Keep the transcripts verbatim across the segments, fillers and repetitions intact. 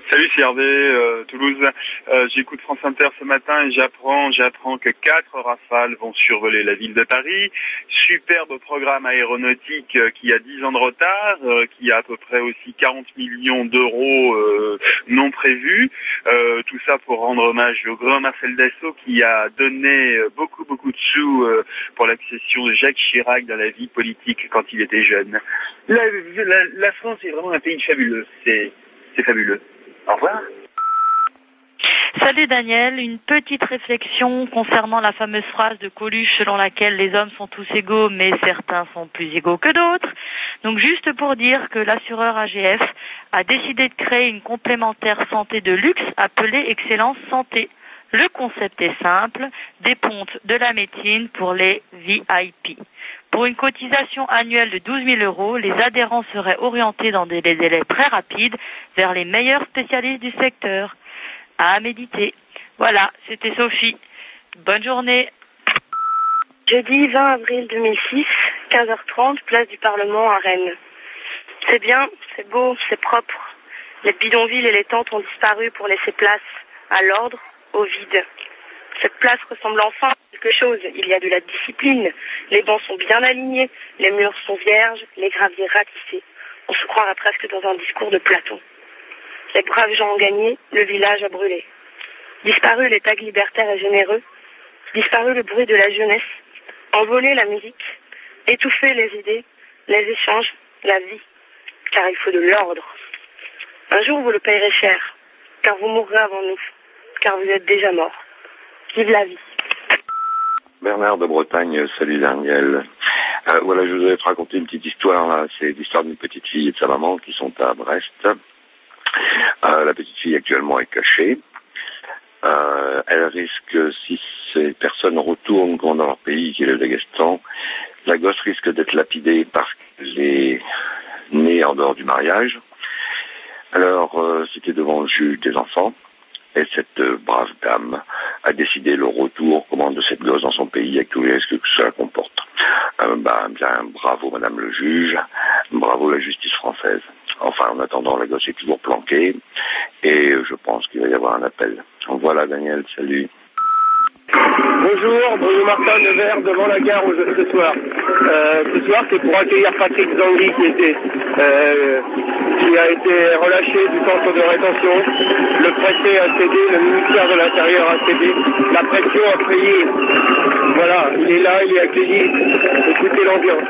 Salut, c'est Hervé, euh, Toulouse. Euh, j'écoute France Inter ce matin et j'apprends, j'apprends que quatre Rafales vont survoler la ville de Paris. Superbe programme aéronautique euh, qui a dix ans de retard, euh, qui a à peu près aussi quarante millions d'euros euh, non prévus. Euh, tout ça pour rendre hommage au grand Marcel Dassault qui a donné beaucoup, beaucoup de sous euh, pour l'accession de Jacques Chirac dans la vie politique quand il était jeune. La, la, la France est vraiment un pays fabuleux. C'est, c'est fabuleux. Au revoir. Salut Daniel, une petite réflexion concernant la fameuse phrase de Coluche selon laquelle les hommes sont tous égaux mais certains sont plus égaux que d'autres. Donc juste pour dire que l'assureur A G F a décidé de créer une complémentaire santé de luxe appelée Excellence Santé. Le concept est simple, des pontes de la médecine pour les V I P. Pour une cotisation annuelle de douze mille euros, les adhérents seraient orientés dans des délais très rapides vers les meilleurs spécialistes du secteur. À méditer. Voilà, c'était Sophie. Bonne journée. Jeudi vingt avril deux mille six, quinze heures trente, place du Parlement à Rennes. C'est bien, c'est beau, c'est propre. Les bidonvilles et les tentes ont disparu pour laisser place à l'ordre, au vide. Cette place ressemble enfin à quelque chose. Il y a de la discipline. Les bancs sont bien alignés, les murs sont vierges, les graviers ratissés. On se croirait presque dans un discours de Platon. Les braves gens ont gagné, le village a brûlé. Disparu les tags libertaires et généreux, disparu le bruit de la jeunesse, envolé la musique, étouffé les idées, les échanges, la vie, car il faut de l'ordre. Un jour vous le payerez cher, car vous mourrez avant nous, car vous êtes déjà mort. Vive la vie. Bernard de Bretagne, salut Daniel. Euh, voilà, je voudrais te raconter une petite histoire là. C'est l'histoire d'une petite fille et de sa maman qui sont à Brest. Euh, la petite fille actuellement est cachée. Euh, elle risque, si ces personnes retournent dans leur pays, qui est le Daghestan, la gosse risque d'être lapidée parce qu'elle est née en dehors du mariage. Alors, euh, c'était devant le juge des enfants, et cette euh, brave dame a décidé le retour comment de cette gosse dans son pays avec tous les risques que cela comporte. Euh, bah, bien, bravo Madame le juge, bravo la justice française. Enfin, en attendant, la gosse est toujours planquée et je pense qu'il va y avoir un appel. Donc voilà, Daniel, salut. Bonjour, Bruno Martin de Nevers devant la gare ce soir. Euh, ce soir, c'est pour accueillir Patrick Zangui qui était, euh, qui a été relâché du centre de rétention. Le préfet a cédé, le ministère de l'Intérieur a cédé. La pression a payé. Voilà, il est là, il est accueilli. Écoutez l'ambiance.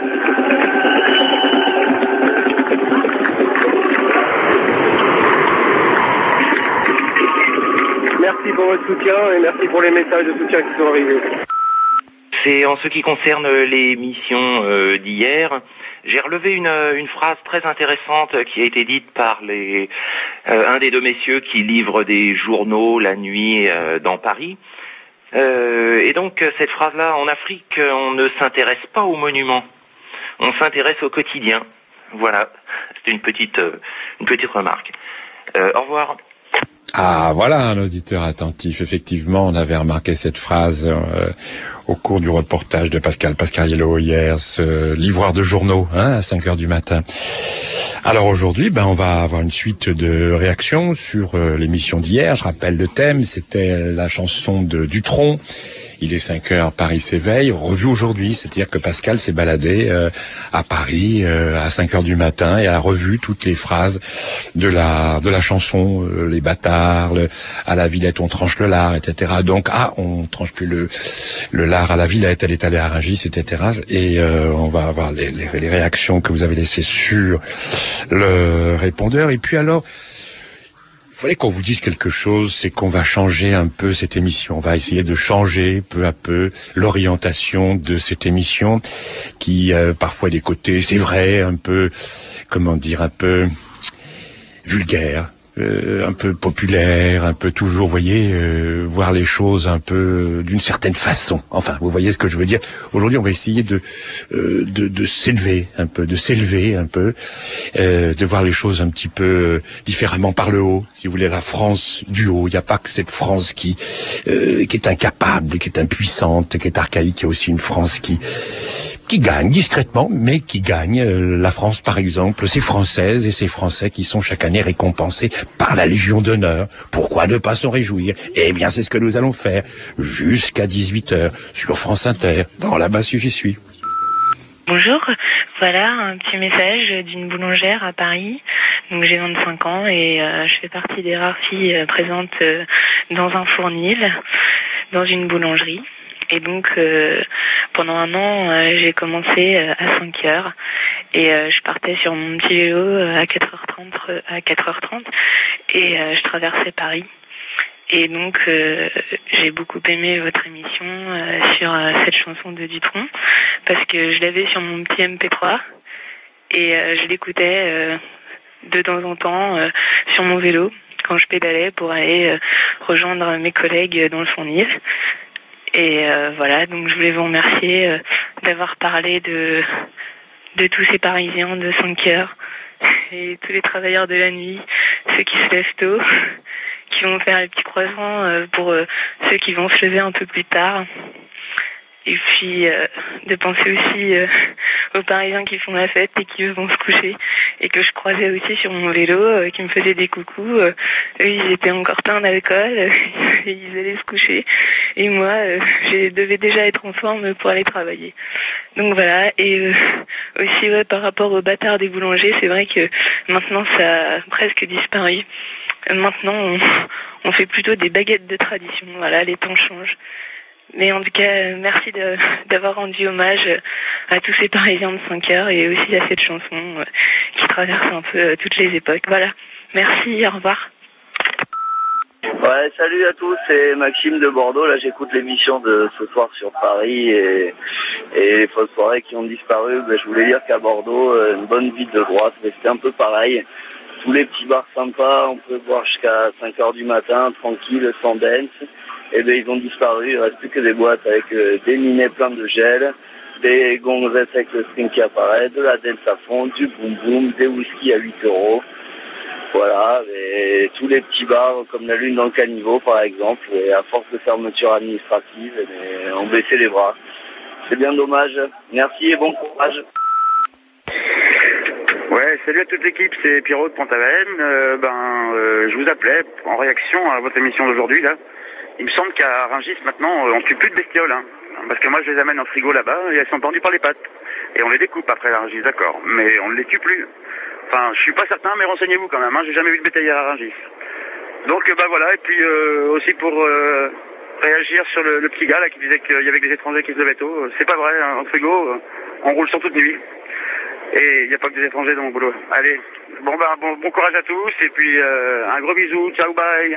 Merci pour votre soutien et merci pour les messages de soutien qui sont arrivés. C'est en ce qui concerne l'émission euh, d'hier. J'ai relevé une, une phrase très intéressante qui a été dite par les, euh, un des deux messieurs qui livrent des journaux la nuit euh, dans Paris. Euh, et donc cette phrase-là, en Afrique, on ne s'intéresse pas aux monuments, on s'intéresse au quotidien. Voilà, c'était une petite, euh, une petite remarque. Euh, au revoir. Ah, voilà un auditeur attentif. Effectivement, on avait remarqué cette phrase euh, au cours du reportage de Pascal Pascariello hier, ce livreur de journaux, hein, à cinq heures du matin. Alors aujourd'hui, ben, on va avoir une suite de réactions sur euh, l'émission d'hier. Je rappelle le thème, c'était la chanson de Dutronc. Il est cinq heures, Paris s'éveille, revu aujourd'hui, c'est-à-dire que Pascal s'est baladé euh, à Paris euh, à cinq heures du matin et a revu toutes les phrases de la de la chanson, euh, les bâtards, le, à la Villette on tranche le lard, et cetera. Donc ah, on tranche plus le le lard à la Villette, elle est allée à Rungis, et cetera. Et euh, on va avoir les, les, les réactions que vous avez laissées sur le répondeur. Et puis alors, il fallait qu'on vous dise quelque chose, c'est qu'on va changer un peu cette émission. On va essayer de changer peu à peu l'orientation de cette émission qui, euh, parfois a des côtés, c'est vrai, un peu, comment dire, un peu vulgaire, euh, un peu populaire, un peu toujours, vous voyez, euh, voir les choses un peu d'une certaine façon. Enfin, vous voyez ce que je veux dire. Aujourd'hui, on va essayer de euh, de, de s'élever un peu, de s'élever un peu, euh, de voir les choses un petit peu différemment par le haut. Si vous voulez, la France du haut. Il n'y a pas que cette France qui euh, qui est incapable, qui est impuissante, qui est archaïque. Il y a aussi une France qui qui gagnent discrètement, mais qui gagnent. Euh, la France, par exemple, ces Françaises et ces Français qui sont chaque année récompensés par la Légion d'honneur. Pourquoi ne pas s'en réjouir? Eh bien, c'est ce que nous allons faire jusqu'à dix-huit heures sur France Inter, dans La Basse J'y suis. Bonjour, voilà un petit message d'une boulangère à Paris. Donc j'ai vingt-cinq ans et euh, je fais partie des rares filles euh, présentes euh, dans un fournil, dans une boulangerie. Et donc euh, pendant un an, euh, j'ai commencé euh, à cinq heures et euh, je partais sur mon petit vélo euh, à quatre heures trente à quatre heures trente et euh, je traversais Paris. Et donc, euh, j'ai beaucoup aimé votre émission euh, sur euh, cette chanson de Dutronc, parce que je l'avais sur mon petit M P trois, et euh, je l'écoutais euh, de temps en temps euh, sur mon vélo, quand je pédalais pour aller euh, rejoindre mes collègues dans le fournil. Et euh, voilà, donc je voulais vous remercier euh, d'avoir parlé de, de tous ces Parisiens de cinq heures, et tous les travailleurs de la nuit, ceux qui se lèvent tôt, qui vont faire les petits croissants euh, pour euh, ceux qui vont se lever un peu plus tard. Et puis euh, de penser aussi euh, aux Parisiens qui font la fête et qui eux vont se coucher et que je croisais aussi sur mon vélo, euh, qui me faisaient des coucous. Euh, eux ils étaient encore pleins d'alcool euh, et ils allaient se coucher. Et moi euh, je devais déjà être en forme pour aller travailler. Donc voilà, et euh, aussi ouais, par rapport aux bâtards des boulangers, c'est vrai que maintenant ça a presque disparu. Maintenant, on, on fait plutôt des baguettes de tradition. Voilà, les temps changent. Mais en tout cas, merci de, d'avoir rendu hommage à tous ces Parisiens de cinq heures et aussi à cette chanson euh, qui traverse un peu euh, toutes les époques. Voilà, merci, au revoir. Ouais, salut à tous, c'est Maxime de Bordeaux. Là, j'écoute l'émission de ce soir sur Paris et, et les fausses soirées qui ont disparu. Ben, je voulais dire qu'à Bordeaux, une bonne vie de droite, mais c'était un peu pareil. Tous les petits bars sympas, on peut boire jusqu'à cinq heures du matin, tranquille, sans dance. Et ben ils ont disparu, il ne reste plus que des boîtes avec euh, des minets pleins de gel, des gonzesses avec le string qui apparaît, de la dance à fond, du boom boom, des whisky à huit euros. Voilà, et tous les petits bars comme la Lune dans le Caniveau par exemple, et à force de fermeture administrative, et on baissait les bras. C'est bien dommage. Merci et bon courage. Ouais, salut à toute l'équipe, c'est Pierrot de Pont-Aven. Euh, ben, euh, je vous appelais en réaction à votre émission d'aujourd'hui là. Il me semble qu'à Rungis maintenant, on tue plus de bestioles, hein, parce que moi je les amène en frigo là-bas et elles sont pendues par les pattes. Et on les découpe après à Rungis, d'accord, mais on ne les tue plus. Enfin, je suis pas certain, mais renseignez-vous quand même, hein, j'ai jamais vu de bétaillère à Rungis. Donc euh, bah voilà, et puis euh, aussi pour euh, réagir sur le, le petit gars là qui disait qu'il y avait des étrangers qui se levaient tôt, c'est pas vrai, hein, en frigo, euh, on roule sur toute nuit. Et il n'y a pas que des étrangers dans mon boulot. Allez, bon bah bon, bon courage à tous, et puis euh, un gros bisou, ciao, bye.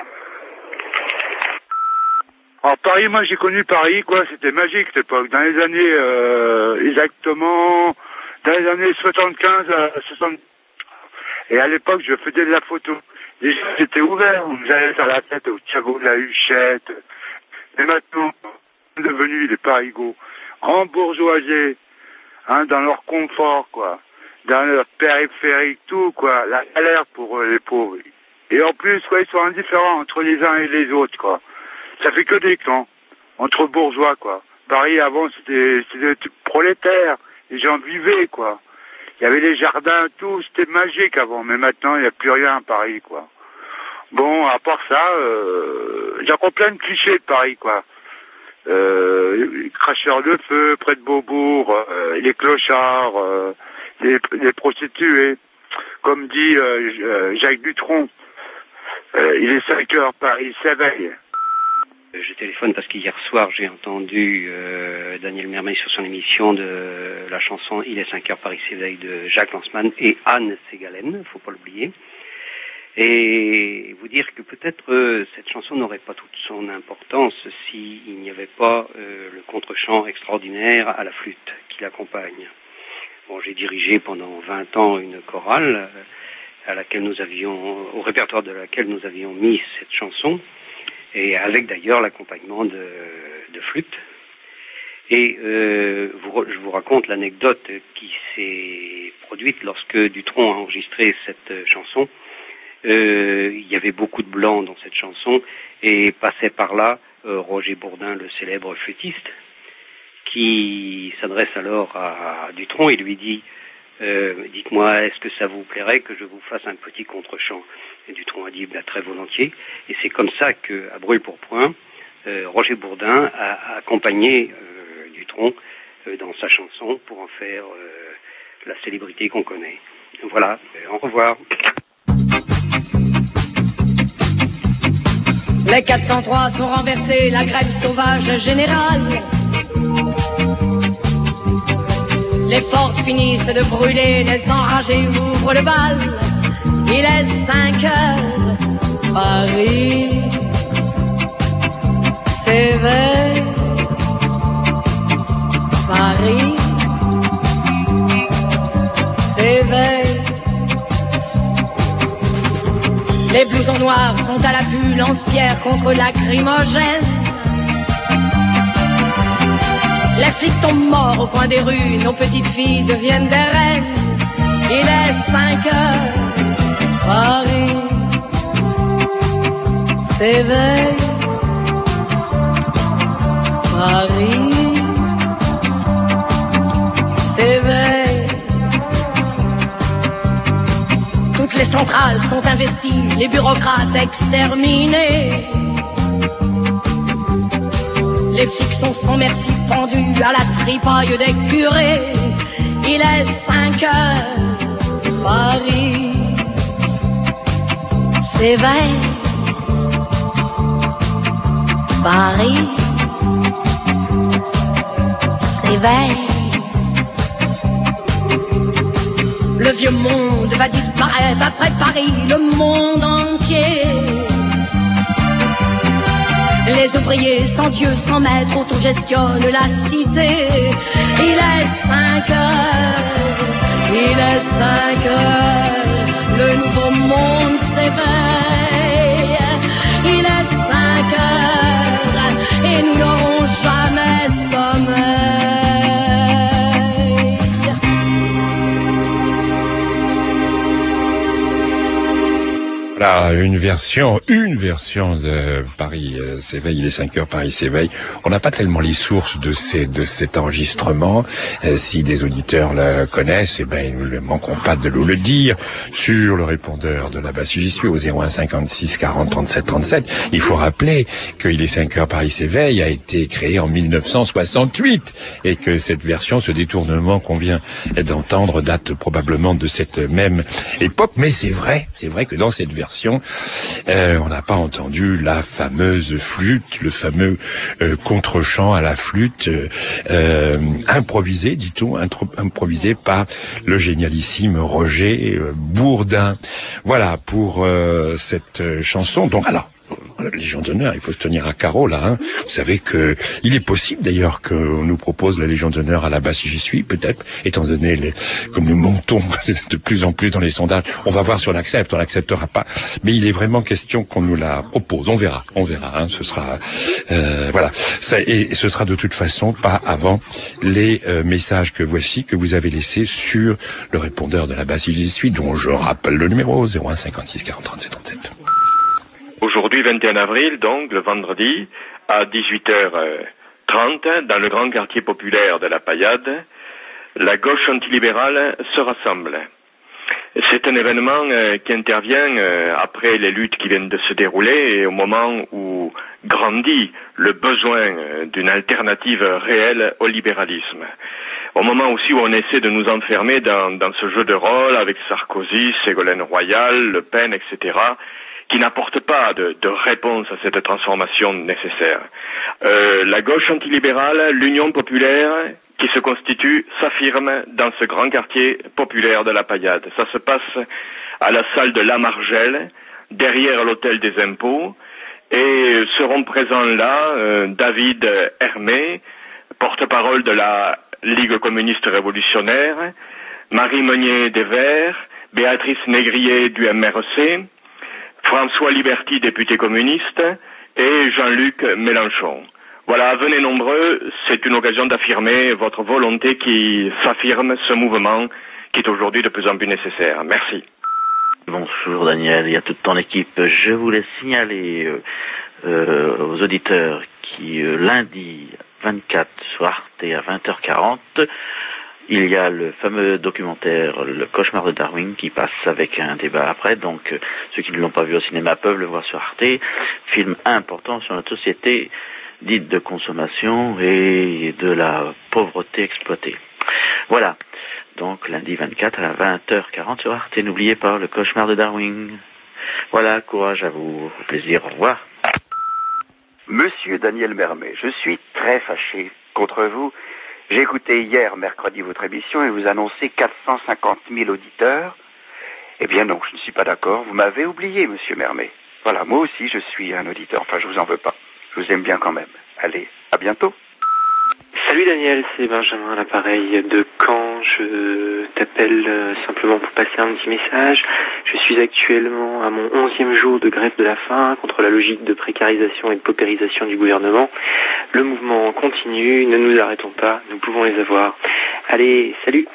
Alors Paris, moi j'ai connu Paris, quoi, c'était magique cette époque. Dans les années, euh, exactement, dans les années soixante-quinze à soixante. Et à l'époque, je faisais de la photo. Les gens étaient ouverts, on nous allait sur la tête au caveau de la Huchette. Et maintenant, ils sont devenus des parigots, embourgeoisés, hein, dans leur confort, quoi, dans leur périphérique, tout, quoi, la galère pour euh, les pauvres. Et en plus, quoi, ils sont indifférents entre les uns et les autres, quoi. Ça fait que des clans, entre bourgeois, quoi. Paris, avant, c'était, c'était prolétaire. Les gens vivaient, quoi. Il y avait les jardins, tout. C'était magique avant. Mais maintenant, il n'y a plus rien à Paris, quoi. Bon, à part ça, euh, j'ai encore plein de clichés de Paris, quoi. Euh, les cracheurs de feu près de Beaubourg, euh, les clochards, euh, les, les prostituées. Comme dit euh, Jacques Dutronc, euh, il est cinq heures, Paris s'éveille. Je téléphone parce qu'hier soir, j'ai entendu euh, Daniel Mermeil sur son émission de la chanson « Il est cinq heures, Paris s'éveille » de Jacques Lanzmann et Anne Ségalen, faut pas l'oublier. Et vous dire que peut-être euh, cette chanson n'aurait pas toute son importance s'il n'y avait pas euh, le contre-champ extraordinaire à la flûte qui l'accompagne. Bon, j'ai dirigé pendant vingt ans une chorale à laquelle nous avions, au répertoire de laquelle nous avions mis cette chanson, et avec d'ailleurs l'accompagnement de, de flûte. Et euh, vous, je vous raconte l'anecdote qui s'est produite lorsque Dutronc a enregistré cette chanson. Euh, il y avait beaucoup de blancs dans cette chanson, et passait par là euh, Roger Bourdin, le célèbre flûtiste, qui s'adresse alors à Dutronc et lui dit euh, « Dites-moi, est-ce que ça vous plairait que je vous fasse un petit contre-champ ?» Et Dutronc a dit bah, « Très volontiers ». Et c'est comme ça qu'à Brûle-Pourpoint, euh, Roger Bourdin a accompagné euh, Dutronc euh, dans sa chanson pour en faire euh, la célébrité qu'on connaît. Voilà, au revoir. Les quatre cent trois sont renversés, la grève sauvage générale. Les fortes finissent de brûler, les enragés ouvrent le bal. Il est cinq heures, Paris s'éveille. Paris s'éveille. Les blousons noirs sont à l'affût, lance-pierre contre lacrymogène. Les flics tombent morts au coin des rues, nos petites filles deviennent des reines. Il est cinq heures, Paris s'éveille. Paris s'éveille. Toutes les centrales sont investies, les bureaucrates exterminés. Les flics sont sans merci pendus à la tripaille des curés. Il est cinq heures, Paris s'éveille. Paris s'éveille. Le vieux monde va disparaître après Paris, le monde entier. Les ouvriers sans Dieu, sans maître, autogestionnent la cité. Il est cinq heures, il est cinq heures, le nouveau monde s'éveille. Il est cinq heures, et nous n'aurons jamais sommeil. Voilà, une version, une version de Paris euh, s'éveille, il est cinq heures, Paris s'éveille. On n'a pas tellement les sources de ces, de cet enregistrement. Euh, si des auditeurs le connaissent, eh ben, ils ne manqueront pas de nous le dire sur le répondeur de la base si j'y suis au zéro un cinquante-six quarante trente-sept trente-sept. Il faut rappeler que il est cinq heures, Paris s'éveille a été créé en mille neuf cent soixante-huit et que cette version, ce détournement qu'on vient d'entendre date probablement de cette même époque. Mais c'est vrai, c'est vrai que dans cette version, Euh, on n'a pas entendu la fameuse flûte, le fameux euh, contre-champ à la flûte euh, improvisé, dit-on, improvisé par le génialissime Roger euh, Bourdin. Voilà pour euh, cette euh, chanson. Donc alors, la Légion d'honneur, il faut se tenir à carreau là. Hein. Vous savez que il est possible d'ailleurs qu'on nous propose la Légion d'honneur à la base si j'y suis, peut-être, étant donné les, comme nous montons de plus en plus dans les sondages. On va voir si on accepte, on l'acceptera pas. Mais il est vraiment question qu'on nous la propose. On verra, on verra. Hein. Ce sera, euh, voilà. Ça, et, et ce sera de toute façon pas avant les euh, messages que voici que vous avez laissés sur le répondeur de la base si j'y suis, dont je rappelle le numéro zéro un cinquante-six quarante trente-sept trente-sept. Aujourd'hui, vingt et un avril, donc, le vendredi, à dix-huit heures trente, dans le grand quartier populaire de la Paillade, la gauche antilibérale se rassemble. C'est un événement euh, qui intervient euh, après les luttes qui viennent de se dérouler et au moment où grandit le besoin euh, d'une alternative réelle au libéralisme. Au moment aussi où on essaie de nous enfermer dans, dans ce jeu de rôle avec Sarkozy, Ségolène Royal, Le Pen, et cetera, qui n'apporte pas de, de réponse à cette transformation nécessaire. Euh, la gauche antilibérale, l'Union populaire, qui se constitue, s'affirme dans ce grand quartier populaire de la Paillade. Ça se passe à la salle de La Margelle, derrière l'hôtel des impôts, et seront présents là euh, David Hermé, porte-parole de la Ligue communiste révolutionnaire, Marie Meunier des Verts, Béatrice Négrier du M R C, François Liberty, député communiste, et Jean-Luc Mélenchon. Voilà, venez nombreux, c'est une occasion d'affirmer votre volonté qui s'affirme, ce mouvement qui est aujourd'hui de plus en plus nécessaire. Merci. Bonjour Daniel et à toute ton équipe. Je voulais signaler euh, euh, aux auditeurs qui euh, lundi vingt-quatre sur Arte à vingt heures quarante. Il y a le fameux documentaire Le Cauchemar de Darwin qui passe avec un débat après, donc euh, ceux qui ne l'ont pas vu au cinéma peuvent le voir sur Arte. Film important sur notre société dite de consommation et de la pauvreté exploitée. Voilà, donc lundi vingt-quatre à vingt heures quarante sur Arte. N'oubliez pas Le Cauchemar de Darwin. Voilà, courage à vous, au plaisir, au revoir. Monsieur Daniel Mermet, je suis très fâché contre vous. J'ai écouté hier, mercredi, votre émission et vous annoncez quatre cent cinquante mille auditeurs. Eh bien non, je ne suis pas d'accord. Vous m'avez oublié, monsieur Mermet. Voilà, moi aussi, je suis un auditeur. Enfin, je vous en veux pas. Je vous aime bien quand même. Allez, à bientôt. Salut Daniel, c'est Benjamin à l'appareil de Caen. Je t'appelle euh, simplement pour passer un petit message. Je suis actuellement à mon onzième jour de grève de la faim contre la logique de précarisation et de paupérisation du gouvernement. Le mouvement continue, ne nous arrêtons pas, nous pouvons les avoir. Allez, salut.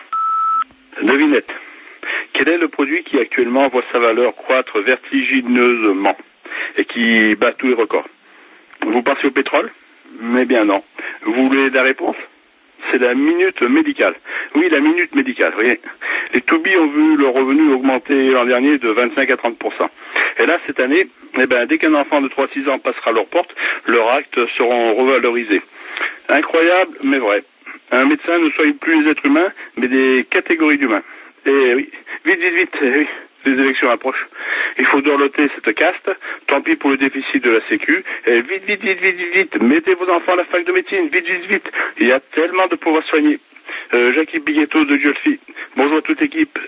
Devinette. Quel est le produit qui actuellement voit sa valeur croître vertigineusement et qui bat tous les records? Vous pensez au pétrole? Mais bien non. Vous voulez la réponse? C'est la minute médicale. Oui, la minute médicale, vous voyez. Les Toubis ont vu leur revenu augmenter l'an dernier de vingt-cinq à trente pour cent. Et là, cette année, eh ben, dès qu'un enfant de trois à six ans passera à leur porte, leurs actes seront revalorisés. Incroyable, mais vrai. Un médecin ne soit plus les êtres humains, mais des catégories d'humains. Et oui, vite, vite, vite, eh oui. Les élections approchent. Il faut dorloter cette caste. Tant pis pour le déficit de la Sécu. Et vite, vite, vite, vite, vite, vite. Mettez vos enfants à la fac de médecine. Vite, vite, vite. Il y a tellement de pouvoir soigner. Euh, Jackie Biguetto de Diolfi. Bonjour à toute l'équipe.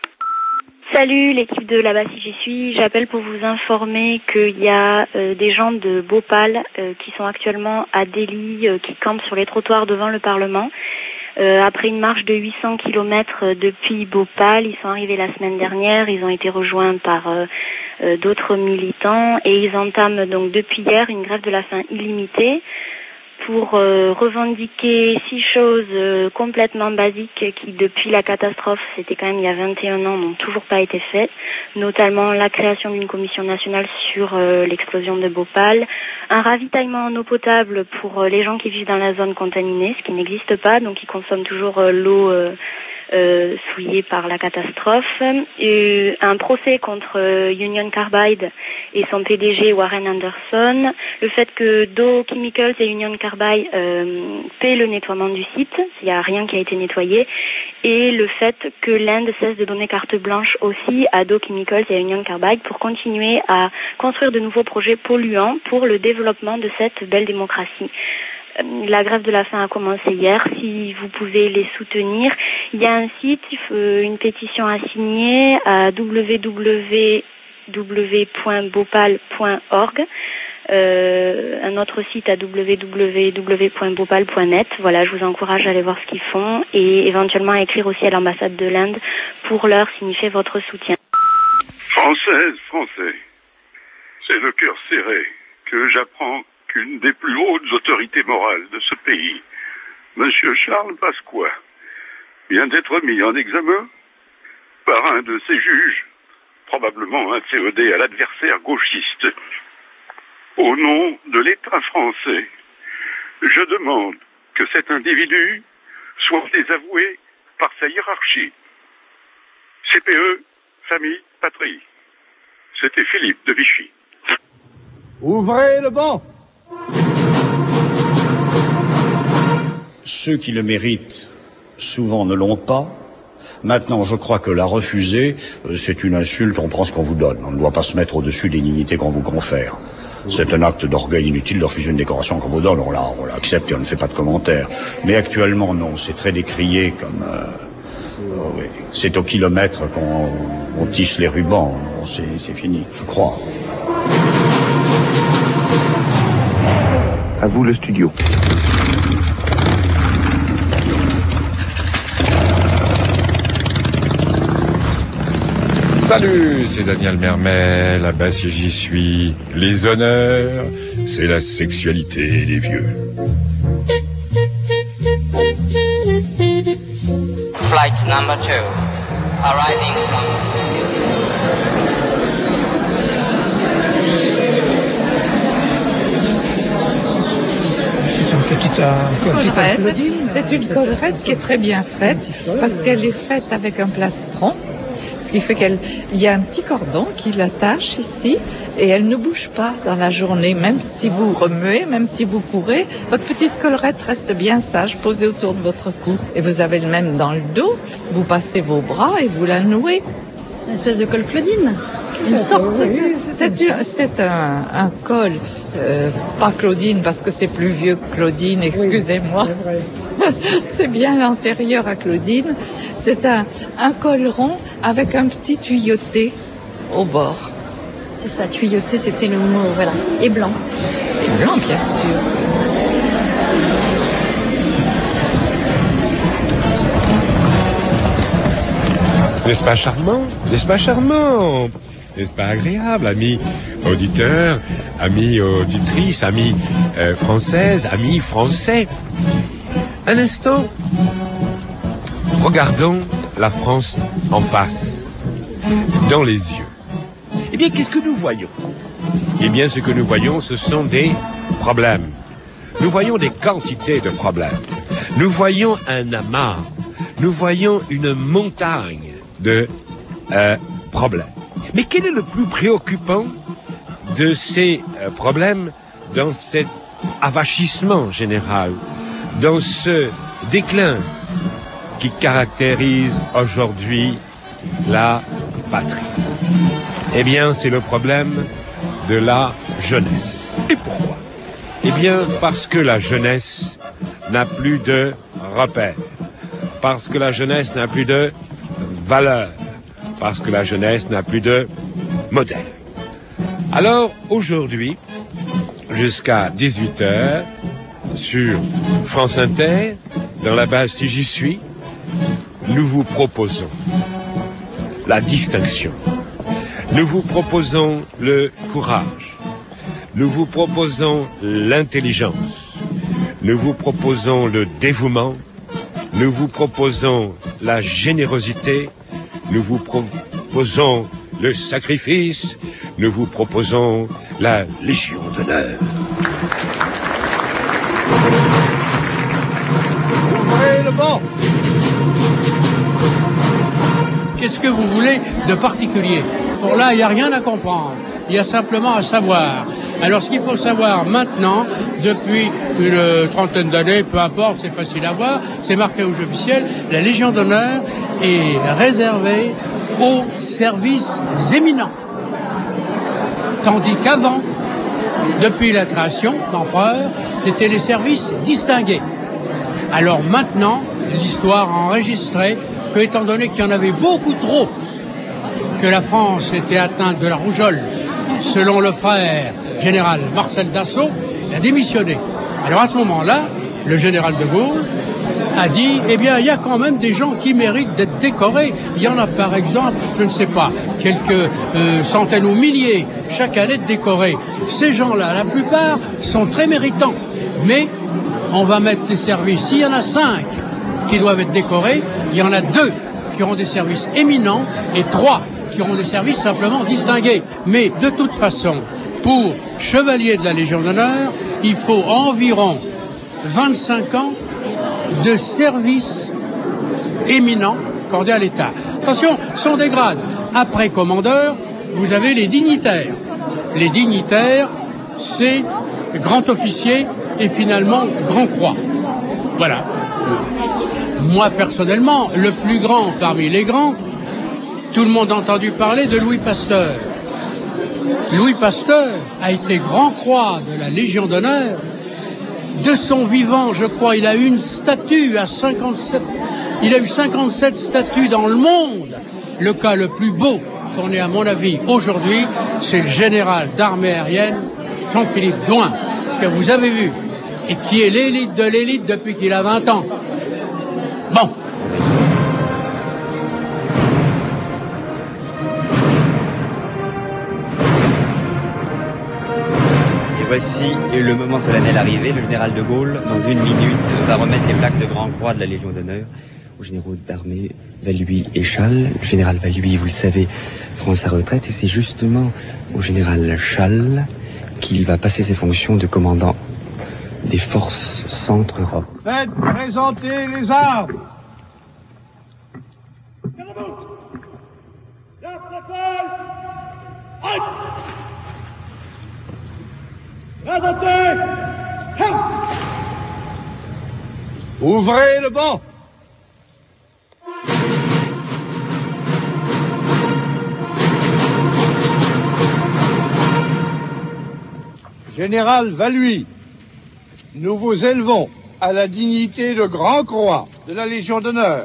Salut l'équipe de Là-bas si j'y suis. J'appelle pour vous informer qu'il y a euh, des gens de Bhopal euh, qui sont actuellement à Delhi, euh, qui campent sur les trottoirs devant le Parlement. Euh, après une marche de huit cents kilomètres depuis Bhopal, ils sont arrivés la semaine dernière, ils ont été rejoints par euh, euh, d'autres militants et ils entament donc depuis hier une grève de la faim illimitée pour euh, revendiquer six choses euh, complètement basiques qui, depuis la catastrophe, c'était quand même il y a vingt et un ans, n'ont toujours pas été faites, notamment la création d'une commission nationale sur euh, l'explosion de Bhopal, un ravitaillement en eau potable pour euh, les gens qui vivent dans la zone contaminée, ce qui n'existe pas, donc ils consomment toujours euh, l'eau euh, euh, souillée par la catastrophe, et un procès contre euh, Union Carbide et son P D G Warren Anderson, le fait que Dow Chemicals et Union Carbide euh, paient le nettoiement du site, il n'y a rien qui a été nettoyé, et le fait que l'Inde cesse de donner carte blanche aussi à Dow Chemicals et à Union Carbide pour continuer à construire de nouveaux projets polluants pour le développement de cette belle démocratie. La grève de la faim a commencé hier, si vous pouvez les soutenir. Il y a un site, une pétition à signer à w w w point bhopal point org, euh, un autre site à w w w point bhopal point net. Voilà, je vous encourage à aller voir ce qu'ils font et éventuellement à écrire aussi à l'ambassade de l'Inde pour leur signifier votre soutien. Française, Français, c'est le cœur serré que j'apprends qu'une des plus hautes autorités morales de ce pays, Monsieur Charles Pasqua, vient d'être mis en examen par un de ses juges, probablement un C E D à l'adversaire gauchiste. Au nom de l'État français, je demande que cet individu soit désavoué par sa hiérarchie. C P E, famille, patrie. C'était Philippe de Vichy. Ouvrez le banc. Ceux qui le méritent, souvent ne l'ont pas. Maintenant, je crois que la refuser, c'est une insulte, on prend ce qu'on vous donne. On ne doit pas se mettre au-dessus des dignités qu'on vous confère. C'est un acte d'orgueil inutile de refuser une décoration qu'on vous donne, on, la, on l'accepte et on ne fait pas de commentaires. Mais actuellement, non, c'est très décrié comme... Euh, oh oui. C'est au kilomètre qu'on on tisse les rubans, bon, c'est, c'est fini, je crois. À vous le studio. Salut, c'est Daniel Mermet, là-bas si j'y suis. Les honneurs, c'est la sexualité des vieux. Flight number two, arriving from... Je suis en petite, un, petit collerette. C'est une collerette qui est très bien faite parce qu'elle est faite avec un plastron. Ce qui fait qu'il y a un petit cordon qui l'attache ici et elle ne bouge pas dans la journée. Même si vous remuez, même si vous courez, votre petite collerette reste bien sage, posée autour de votre cou. Et vous avez le même dans le dos, vous passez vos bras et vous la nouez. C'est une espèce de col Claudine, une sorte. C'est, c'est un, un col, euh, pas Claudine parce que c'est plus vieux que Claudine, excusez-moi. Oui, c'est vrai. C'est bien l'antérieur à Claudine. C'est un, un col rond avec un petit tuyauté au bord. C'est ça, tuyauté, c'était le mot, voilà. Et blanc. Et blanc, bien sûr. N'est-ce pas charmant? N'est-ce pas charmant? N'est-ce pas agréable, amis auditeurs, amis auditrices, amis euh, françaises, amis français? Un instant, regardons la France en face, dans les yeux. Eh bien, qu'est-ce que nous voyons? Eh bien, ce que nous voyons, ce sont des problèmes. Nous voyons des quantités de problèmes. Nous voyons un amas. Nous voyons une montagne de euh, problèmes. Mais quel est le plus préoccupant de ces euh, problèmes dans cet avachissement général, dans ce déclin qui caractérise aujourd'hui la patrie? Eh bien, c'est le problème de la jeunesse. Et pourquoi? Eh bien, parce que la jeunesse n'a plus de repères, parce que la jeunesse n'a plus de valeurs, parce que la jeunesse n'a plus de modèle. Alors, aujourd'hui, jusqu'à dix-huit heures, sur France Inter, dans la base Si j'y suis, nous vous proposons la distinction. Nous vous proposons le courage. Nous vous proposons l'intelligence. Nous vous proposons le dévouement. Nous vous proposons la générosité. Nous vous proposons le sacrifice. Nous vous proposons la Légion d'honneur. Ouvrez le banc. Qu'est-ce que vous voulez de particulier? Pour là, il n'y a rien à comprendre. Il y a simplement à savoir. Alors, ce qu'il faut savoir maintenant, depuis une trentaine d'années, peu importe, c'est facile à voir, c'est marqué au jeu officiel, la Légion d'honneur est réservée aux services éminents. Tandis qu'avant, depuis la création d'empereur, c'était les services distingués. Alors maintenant, l'histoire a enregistré que, étant donné qu'il y en avait beaucoup trop, que la France était atteinte de la rougeole, selon le frère général Marcel Dassault, il a démissionné. Alors à ce moment-là, le général de Gaulle a dit, eh bien, il y a quand même des gens qui méritent d'être décorés. Il y en a par exemple, je ne sais pas, quelques euh, centaines ou milliers chaque année de décorés. Ces gens-là, la plupart, sont très méritants. Mais on va mettre les services, s'il y en a cinq qui doivent être décorés, il y en a deux qui auront des services éminents et trois qui auront des services simplement distingués. Mais de toute façon, pour chevalier de la Légion d'honneur, il faut environ vingt-cinq ans de service éminent accordé à l'État. Attention, sont des grades. Après commandeur, vous avez les dignitaires. Les dignitaires, c'est grand officier et finalement grand croix. Voilà. Moi, personnellement, le plus grand parmi les grands, tout le monde a entendu parler de Louis Pasteur. Louis Pasteur a été grand croix de la Légion d'honneur. De son vivant, je crois, il a eu une statue à cinquante-sept. Il a eu cinquante-sept statues dans le monde. Le cas le plus beau qu'on ait, à mon avis, aujourd'hui, c'est le général d'armée aérienne, Jean-Philippe Douin, que vous avez vu, et qui est l'élite de l'élite depuis qu'il a vingt ans. Bon. Voici le moment solennel arrivé. Le général de Gaulle, dans une minute, va remettre les plaques de Grand Croix de la Légion d'honneur aux généraux d'armée Valluy et Chasles. Le général Valluy, vous le savez, prend sa retraite et c'est justement au général Chasles qu'il va passer ses fonctions de commandant des forces Centre-Europe. Faites présenter les armes. Ouvrez le banc. Général Valluy, nous vous élevons à la dignité de Grand Croix de la Légion d'honneur.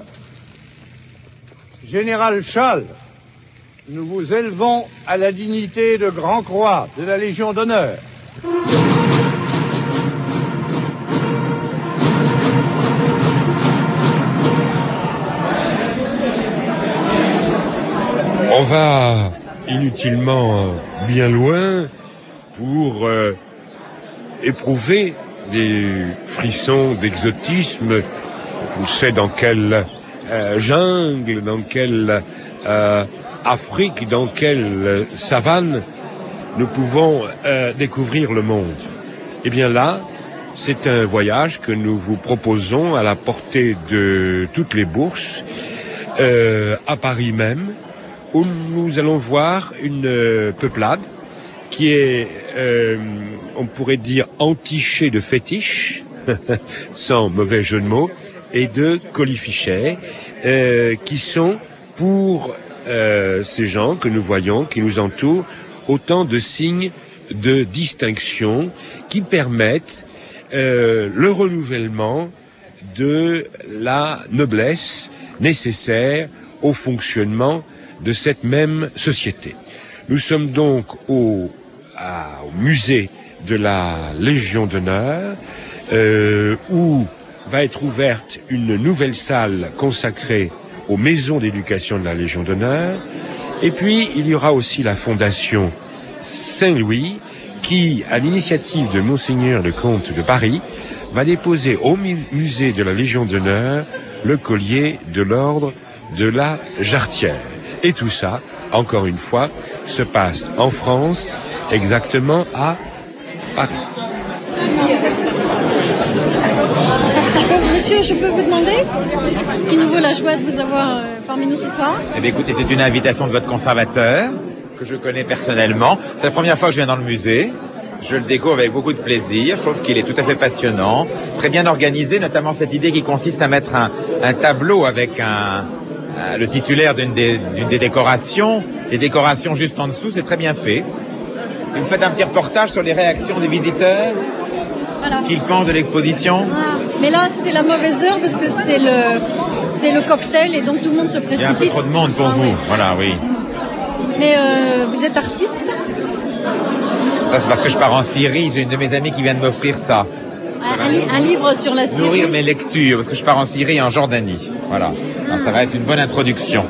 Général Schall, nous vous élevons à la dignité de Grand Croix de la Légion d'honneur. On va inutilement bien loin pour euh, éprouver des frissons d'exotisme. On sait dans quelle euh, jungle, dans quelle euh, Afrique, dans quelle savane nous pouvons euh, découvrir le monde. Eh bien là, c'est un voyage que nous vous proposons à la portée de toutes les bourses, euh, à Paris même, où nous allons voir une euh, peuplade qui est, euh, on pourrait dire, entichée de fétiches, sans mauvais jeu de mots, et de colifichets, euh, qui sont pour euh, ces gens que nous voyons, qui nous entourent, autant de signes de distinction qui permettent euh, le renouvellement de la noblesse nécessaire au fonctionnement de cette même société. Nous sommes donc au, à, au musée de la Légion d'honneur, euh, où va être ouverte une nouvelle salle consacrée aux maisons d'éducation de la Légion d'honneur. Et puis, il y aura aussi la Fondation Saint-Louis, qui, à l'initiative de Monseigneur le Comte de Paris, va déposer au musée de la Légion d'honneur le collier de l'ordre de la Jarretière. Et tout ça, encore une fois, se passe en France, exactement à Paris. Je peux, monsieur, je peux vous demander ce qui nous vaut la joie de vous avoir euh, parmi nous ce soir? Eh bien, écoutez, c'est une invitation de votre conservateur, que je connais personnellement. C'est la première fois que je viens dans le musée. Je le découvre avec beaucoup de plaisir. Je trouve qu'il est tout à fait passionnant, très bien organisé, notamment cette idée qui consiste à mettre un, un tableau avec un, un, le titulaire d'une des, d'une des décorations, les décorations juste en dessous, c'est très bien fait. Et vous faites un petit reportage sur les réactions des visiteurs, voilà. Ce qu'ils pensent de l'exposition. Ah, mais là, c'est la mauvaise heure parce que c'est le, c'est le cocktail et donc tout le monde se précipite. Il y a un peu trop de monde pour ah, vous, oui. Voilà, oui. Mais euh, vous êtes artiste? Ça, c'est parce que je pars en Syrie. J'ai une de mes amies qui vient de m'offrir ça. Un, li- un livre sur la Syrie. Nourrir mes lectures, parce que je pars en Syrie et en Jordanie. Voilà. Hum. Alors, ça va être une bonne introduction.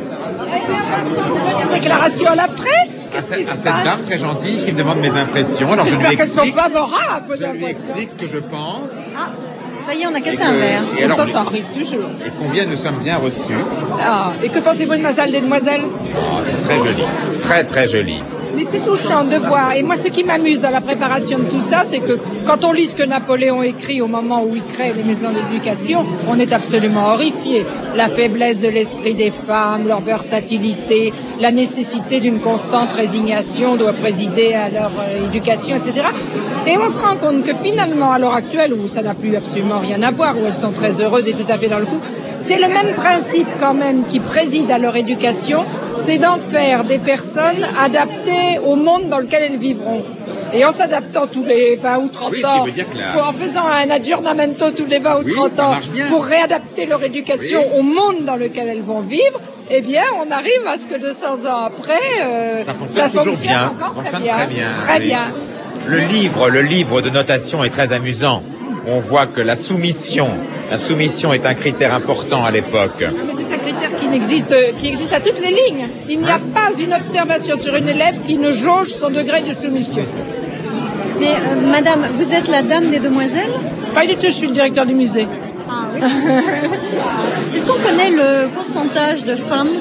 Déclaration à la presse. Qu'est-ce à, qui se à passe? cette dame très gentille qui me demande mes impressions. Alors, j'espère je qu'elles sont favorables. Je lui explique ce que je pense. Ah, ça y est, on a cassé un verre. Et alors, ça, ça arrive toujours. Et combien nous sommes bien reçus. Ah, et que pensez-vous de ma salle des demoiselles? Oh, très jolie. Très, très jolie. Mais c'est touchant de voir. Et moi, ce qui m'amuse dans la préparation de tout ça, c'est que quand on lit ce que Napoléon écrit au moment où il crée les maisons d'éducation, on est absolument horrifié. La faiblesse de l'esprit des femmes, leur versatilité, la nécessité d'une constante résignation doit présider à leur euh, éducation, et cetera. Et on se rend compte que finalement, à l'heure actuelle, où ça n'a plus absolument rien à voir, où elles sont très heureuses et tout à fait dans le coup, c'est le même principe quand même qui préside à leur éducation, c'est d'en faire des personnes adaptées au monde dans lequel elles vivront. Et en s'adaptant tous les vingt ou trente oui, ans, la... en faisant un aggiornamento tous les vingt ou trente oui, ans, pour réadapter leur éducation oui. au monde dans lequel elles vont vivre, eh bien, on arrive à ce que deux cents ans après, euh, ça fonctionne, ça toujours fonctionne bien. encore fonctionne très bien. Très bien. Très oui. bien. Le livre, le livre de notation est très amusant. On voit que la soumission, la soumission est un critère important à l'époque. Mais c'est un critère qui n'existe, qui existe à toutes les lignes. Il n'y a pas une observation sur une élève qui ne jauge son degré de soumission. Mais euh, madame, vous êtes la dame des demoiselles? Pas du tout, je suis le directeur du musée. Ah oui. Est-ce qu'on connaît le pourcentage de femmes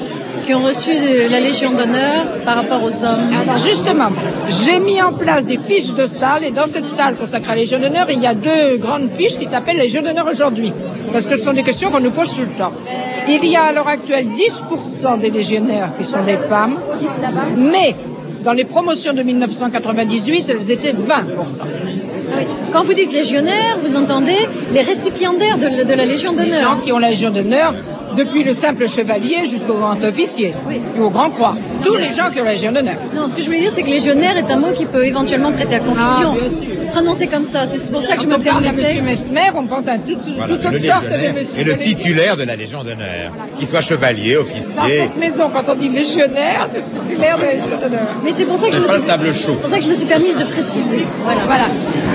qui ont reçu la Légion d'honneur par rapport aux hommes? Alors justement, j'ai mis en place des fiches de salle et dans cette salle consacrée à la Légion d'honneur, il y a deux grandes fiches qui s'appellent Légion d'honneur aujourd'hui. Parce que ce sont des questions qu'on nous pose tout le temps. Il y a à l'heure actuelle dix pour cent des légionnaires qui sont des femmes, mais dans les promotions de mille neuf cent quatre-vingt-dix-huit, elles étaient vingt pour cent. Quand vous dites légionnaire, vous entendez les récipiendaires de, de la Légion d'honneur. Les gens qui ont la Légion d'honneur, depuis le simple chevalier jusqu'au grand officier, oui, et au grand croix. Tous les gens qui ont la Légion d'honneur. Non, ce que je voulais dire, c'est que légionnaire est un mot qui peut éventuellement prêter à confusion. Ah, bien sûr. Prononcé comme ça, c'est pour ça que Quand je me on parle permettais. à Monsieur Mesmer, on pense à tout, Voilà, toutes le sortes de légionnaire messieurs. et le titulaire de la Légion d'honneur, qu'il soit chevalier, Dans officier. cette maison, quand on dit légionnaire, c'est titulaire de la Légion d'honneur. Mais c'est pour ça que je C'est me pas suis. le sable chaud. C'est pour ça que je me suis permise de préciser. Voilà. Voilà.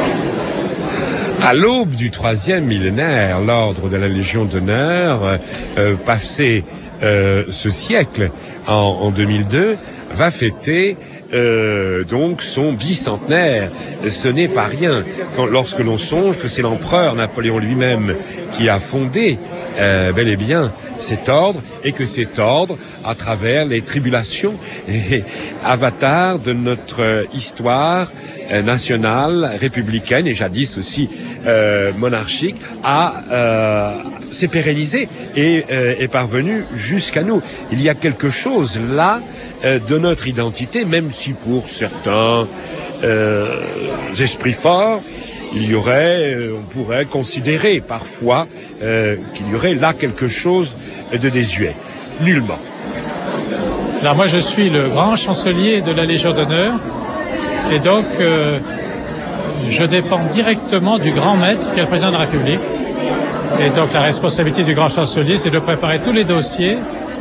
À l'aube du troisième millénaire, l'ordre de la Légion d'honneur, euh, euh, passé euh, ce siècle, en, en deux mille deux, va fêter euh, donc son bicentenaire. Ce n'est pas rien quand, lorsque l'on songe que c'est l'empereur Napoléon lui-même qui a fondé euh, bel et bien cet ordre, et que cet ordre, à travers les tribulations et avatars de notre histoire euh, nationale, républicaine et jadis aussi euh, monarchique, a euh, s'est pérennisé et euh, est parvenu jusqu'à nous. Il y a quelque chose là euh, de notre identité, même si pour certains euh, esprits forts, il y aurait, euh, on pourrait considérer parfois euh, qu'il y aurait là quelque chose de désuet. Nullement. Alors moi je suis le grand chancelier de la Légion d'honneur et donc euh, je dépends directement du grand maître qui est le président de la République. Et donc la responsabilité du grand chancelier, c'est de préparer tous les dossiers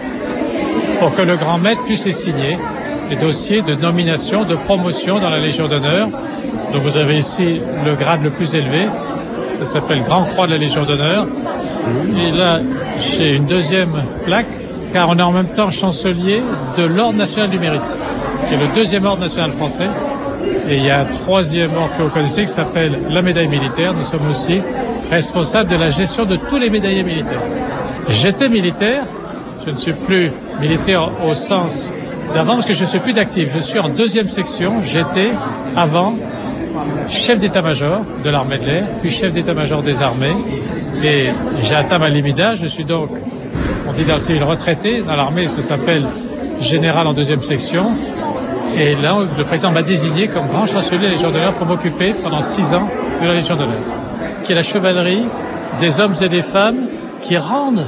pour que le grand maître puisse les signer, les dossiers de nomination, de promotion dans la Légion d'honneur. Donc vous avez ici le grade le plus élevé, ça s'appelle Grand Croix de la Légion d'honneur. Et là, j'ai une deuxième plaque, car on est en même temps chancelier de l'Ordre national du mérite, qui est le deuxième ordre national français. Et il y a un troisième ordre que vous connaissez qui s'appelle la médaille militaire. Nous sommes aussi responsables de la gestion de tous les médaillés militaires. J'étais militaire, je ne suis plus militaire au sens d'avant parce que je ne suis plus d'actif. Je suis en deuxième section, j'étais avant chef d'état-major de l'armée de l'air, puis chef d'état-major des armées. Et j'ai atteint ma limite d'âge, je suis donc, on dit dans le civil retraité, dans l'armée ça s'appelle général en deuxième section. Et là, le président m'a désigné comme grand chancelier de la Légion d'honneur pour m'occuper pendant six ans de la Légion d'honneur, qui est la chevalerie des hommes et des femmes qui rendent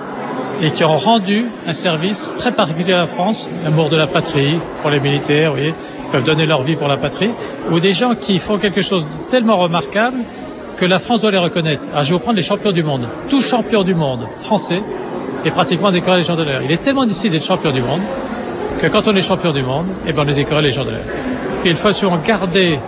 et qui ont rendu un service très particulier à la France, l'amour de la patrie pour les militaires, vous voyez, peuvent donner leur vie pour la patrie, ou des gens qui font quelque chose de tellement remarquable que la France doit les reconnaître. Alors je vais vous prendre les champions du monde. Tout champion du monde français est pratiquement décoré à la Légion d'honneur. Il est tellement difficile d'être champion du monde que quand on est champion du monde, eh ben on est décoré à la Légion d'honneur. Et il faut souvent garder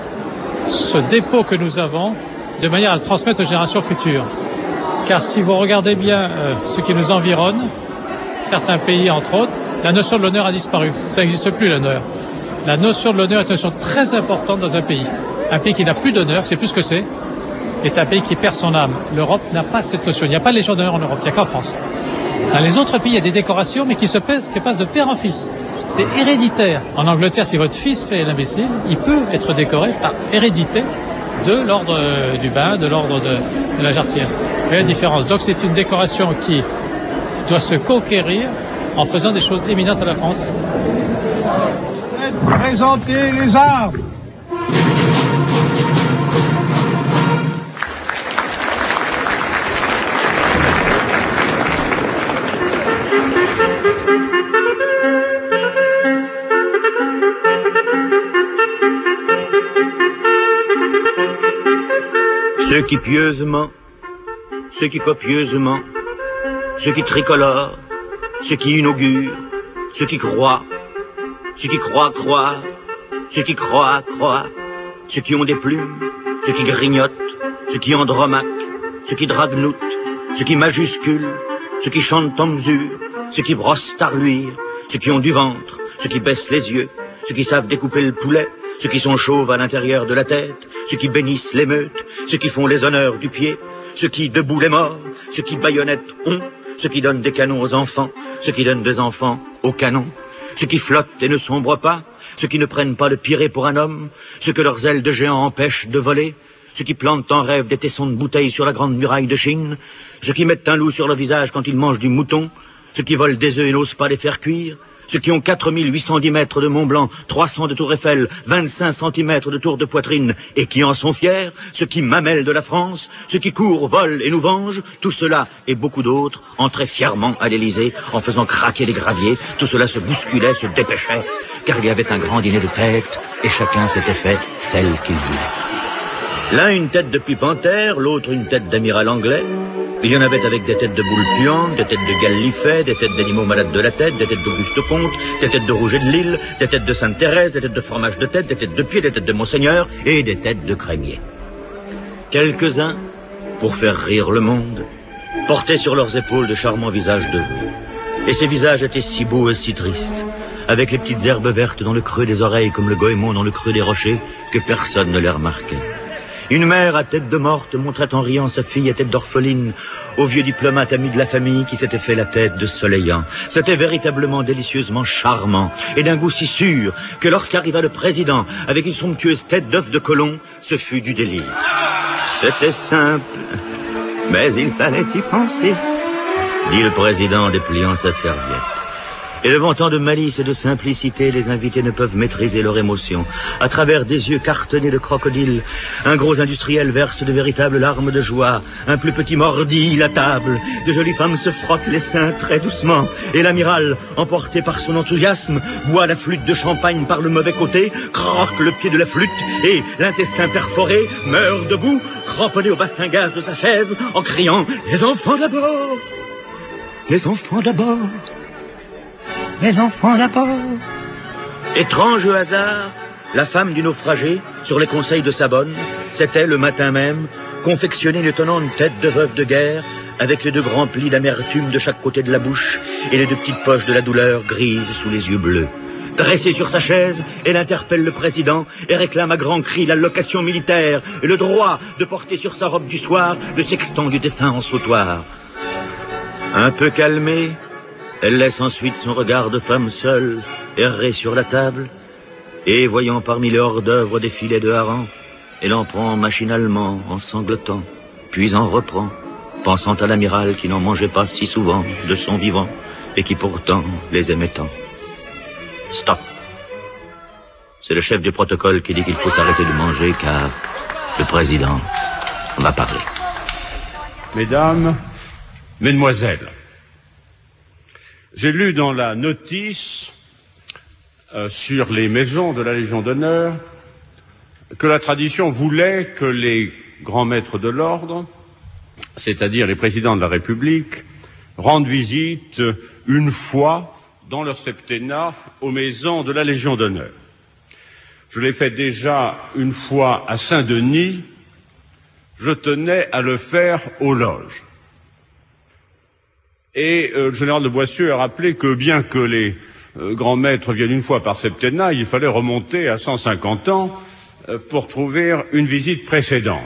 ce dépôt que nous avons de manière à le transmettre aux générations futures. Car si vous regardez bien euh, ce qui nous environne, certains pays entre autres, la notion de l'honneur a disparu. Ça n'existe plus l'honneur. La notion de l'honneur est une notion très importante dans un pays. Un pays qui n'a plus d'honneur, c'est plus ce que c'est, est un pays qui perd son âme. L'Europe n'a pas cette notion. Il n'y a pas de Légion d'honneur en Europe, il n'y a qu'en France. Dans les autres pays, il y a des décorations, mais qui se passent, qui passent de père en fils. C'est héréditaire. En Angleterre, si votre fils fait l'imbécile, il peut être décoré par hérédité de l'ordre du bain, de l'ordre de, de la jarretière. Vous voyez la différence. Donc c'est une décoration qui doit se conquérir en faisant des choses éminentes à la France. Présentez les armes. Ceux qui pieusement, ceux qui copieusement, ceux qui tricolorent, ceux qui inaugurent, ceux qui croient, ceux qui croient croire, ceux qui croient croient, ceux qui ont des plumes, ceux qui grignotent, ceux qui andromaquent, ceux qui dragnoutent, ceux qui majusculent, ceux qui chantent en mesure, ceux qui brossent à reluire, ceux qui ont du ventre, ceux qui baissent les yeux, ceux qui savent découper le poulet, ceux qui sont chauves à l'intérieur de la tête, ceux qui bénissent l'émeute, ceux qui font les honneurs du pied, ceux qui debout les morts, ceux qui baïonnettent ont, ceux qui donnent des canons aux enfants, ceux qui donnent des enfants au canon, ceux qui flottent et ne sombrent pas, ceux qui ne prennent pas le piré pour un homme, ceux que leurs ailes de géant empêchent de voler, ceux qui plantent en rêve des tessons de bouteilles sur la grande muraille de Chine, ceux qui mettent un loup sur le visage quand ils mangent du mouton, ceux qui volent des œufs et n'osent pas les faire cuire, ceux qui ont quatre mille huit cent dix mètres de Mont Blanc, trois cents de Tour Eiffel, vingt-cinq centimètres de tour de poitrine et qui en sont fiers, ceux qui mamellent de la France, ceux qui courent, volent et nous vengent, tout cela et beaucoup d'autres entraient fièrement à l'Élysée en faisant craquer les graviers, tout cela se bousculait, se dépêchait, car il y avait un grand dîner de têtes et chacun s'était fait celle qu'il voulait. L'un une tête de Pipanthère, l'autre une tête d'amiral anglais. Il y en avait avec des têtes de boules puantes, des têtes de Gallifet, des têtes d'animaux malades de la tête, des têtes d'Auguste Comte, des têtes de Rouget de Lille, des têtes de Sainte-Thérèse, des têtes de fromage de tête, des têtes de pied, des têtes de Monseigneur et des têtes de crémier. Quelques-uns, pour faire rire le monde, portaient sur leurs épaules de charmants visages de veau. Et ces visages étaient si beaux et si tristes, avec les petites herbes vertes dans le creux des oreilles comme le goémon dans le creux des rochers, que personne ne les remarquait. Une mère à tête de morte montrait en riant sa fille à tête d'orpheline au vieux diplomate ami de la famille qui s'était fait la tête de soleillant. C'était véritablement délicieusement charmant et d'un goût si sûr que lorsqu'arriva le président avec une somptueuse tête d'œuf de colon, ce fut du délire. C'était simple, mais il fallait y penser, dit le président en dépliant sa serviette. Et devant tant de malice et de simplicité, les invités ne peuvent maîtriser leur émotion. À travers des yeux cartonnés de crocodile, un gros industriel verse de véritables larmes de joie. Un plus petit mordit la table. De jolies femmes se frottent les seins très doucement. Et l'amiral, emporté par son enthousiasme, boit la flûte de champagne par le mauvais côté, croque le pied de la flûte et, l'intestin perforé, meurt debout, cramponné au bastingage de sa chaise, en criant « Les enfants d'abord! Les enfants d'abord !» Les enfants d'abord. Étrange hasard, la femme du naufragé, sur les conseils de sa bonne, s'était, le matin même, confectionné une étonnante tête de veuve de guerre, avec les deux grands plis d'amertume de chaque côté de la bouche, et les deux petites poches de la douleur grises sous les yeux bleus. Dressée sur sa chaise, elle interpelle le président et réclame à grands cris l'allocation militaire et le droit de porter sur sa robe du soir le sextant du défunt en sautoir. Un peu calmée, elle laisse ensuite son regard de femme seule errer sur la table, et voyant parmi les hors-d'œuvre des filets de hareng, elle en prend machinalement en sanglotant, puis en reprend, pensant à l'amiral qui n'en mangeait pas si souvent de son vivant, et qui pourtant les aimait tant. Stop. C'est le chef du protocole qui dit qu'il faut s'arrêter de manger, car le président va parler. Mesdames, Mesdemoiselles, j'ai lu dans la notice euh, sur les maisons de la Légion d'honneur que la tradition voulait que les grands maîtres de l'ordre, c'est-à-dire les présidents de la République, rendent visite une fois dans leur septennat aux maisons de la Légion d'honneur. Je l'ai fait déjà une fois à Saint-Denis, je tenais à le faire aux loges. Et euh, le général de Boissieu a rappelé que bien que les euh, grands maîtres viennent une fois par septennat, il fallait remonter à cent cinquante ans euh, pour trouver une visite précédente.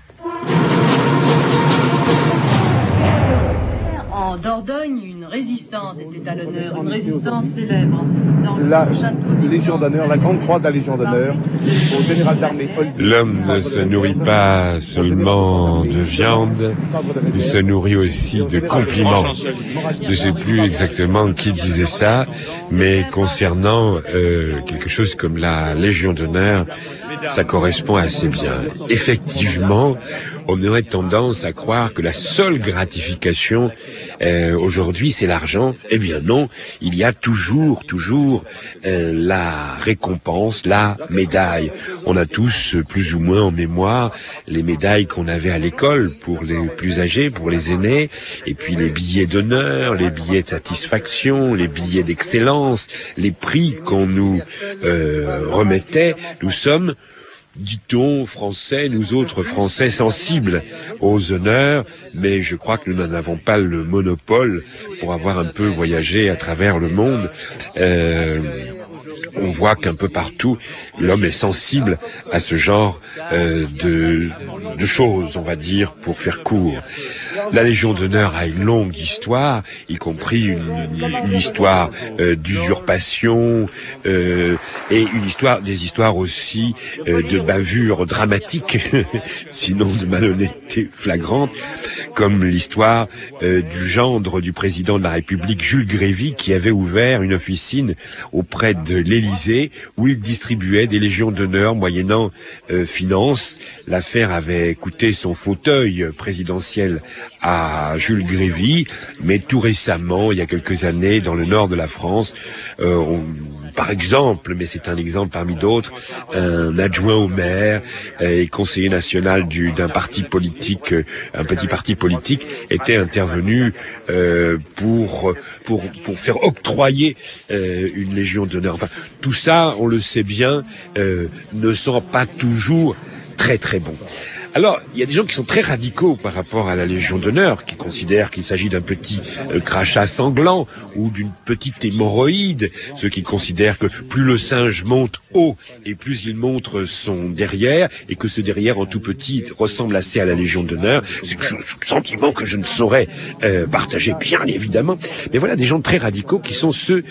En Dordogne, une résistante était à l'honneur, une résistante célèbre. Dans la le château Légion d'honneur, la grande croix de la Légion d'honneur, au général d'armée Paul. L'homme ne se nourrit pas seulement de viande, il se nourrit aussi de compliments. Je ne sais plus exactement qui disait ça, mais concernant euh, quelque chose comme la Légion d'honneur, ça correspond assez bien. Effectivement, on aurait tendance à croire que la seule gratification euh, aujourd'hui, c'est l'argent. Eh bien non, il y a toujours, toujours euh, la récompense, la médaille. On a tous euh, plus ou moins en mémoire les médailles qu'on avait à l'école pour les plus âgés, pour les aînés, et puis les billets d'honneur, les billets de satisfaction, les billets d'excellence, les prix qu'on nous euh, remettait. Nous sommes, dit-on, Français, nous autres Français sensibles aux honneurs, mais je crois que nous n'en avons pas le monopole pour avoir un peu voyagé à travers le monde. Euh, on voit qu'un peu partout, l'homme est sensible à ce genre euh, de, de choses, on va dire, pour faire court. La Légion d'honneur a une longue histoire, y compris une, une histoire euh, d'usurpation euh, et une histoire, des histoires aussi euh, de bavures dramatiques, sinon de malhonnêteté flagrante, comme l'histoire euh, du gendre du président de la République, Jules Grévy, qui avait ouvert une officine auprès de l'Élysée où il distribuait des légions d'honneur moyennant euh, finance. L'affaire avait coûté son fauteuil présidentiel à Jules Grévy, mais tout récemment, il y a quelques années, dans le nord de la France, euh, on, par exemple, mais c'est un exemple parmi d'autres, un adjoint au maire et conseiller national du, d'un parti politique, un petit parti politique, était intervenu euh, pour pour pour faire octroyer euh, une légion d'honneur. Enfin, tout ça, on le sait bien, euh, ne sont pas toujours très très bons. Alors, il y a des gens qui sont très radicaux par rapport à la Légion d'honneur, qui considèrent qu'il s'agit d'un petit euh, crachat sanglant ou d'une petite hémorroïde, ceux qui considèrent que plus le singe monte haut et plus il montre son derrière, et que ce derrière en tout petit ressemble assez à la Légion d'honneur. C'est un sentiment que je ne saurais euh, partager, bien évidemment. Mais voilà, des gens très radicaux qui sont ceux,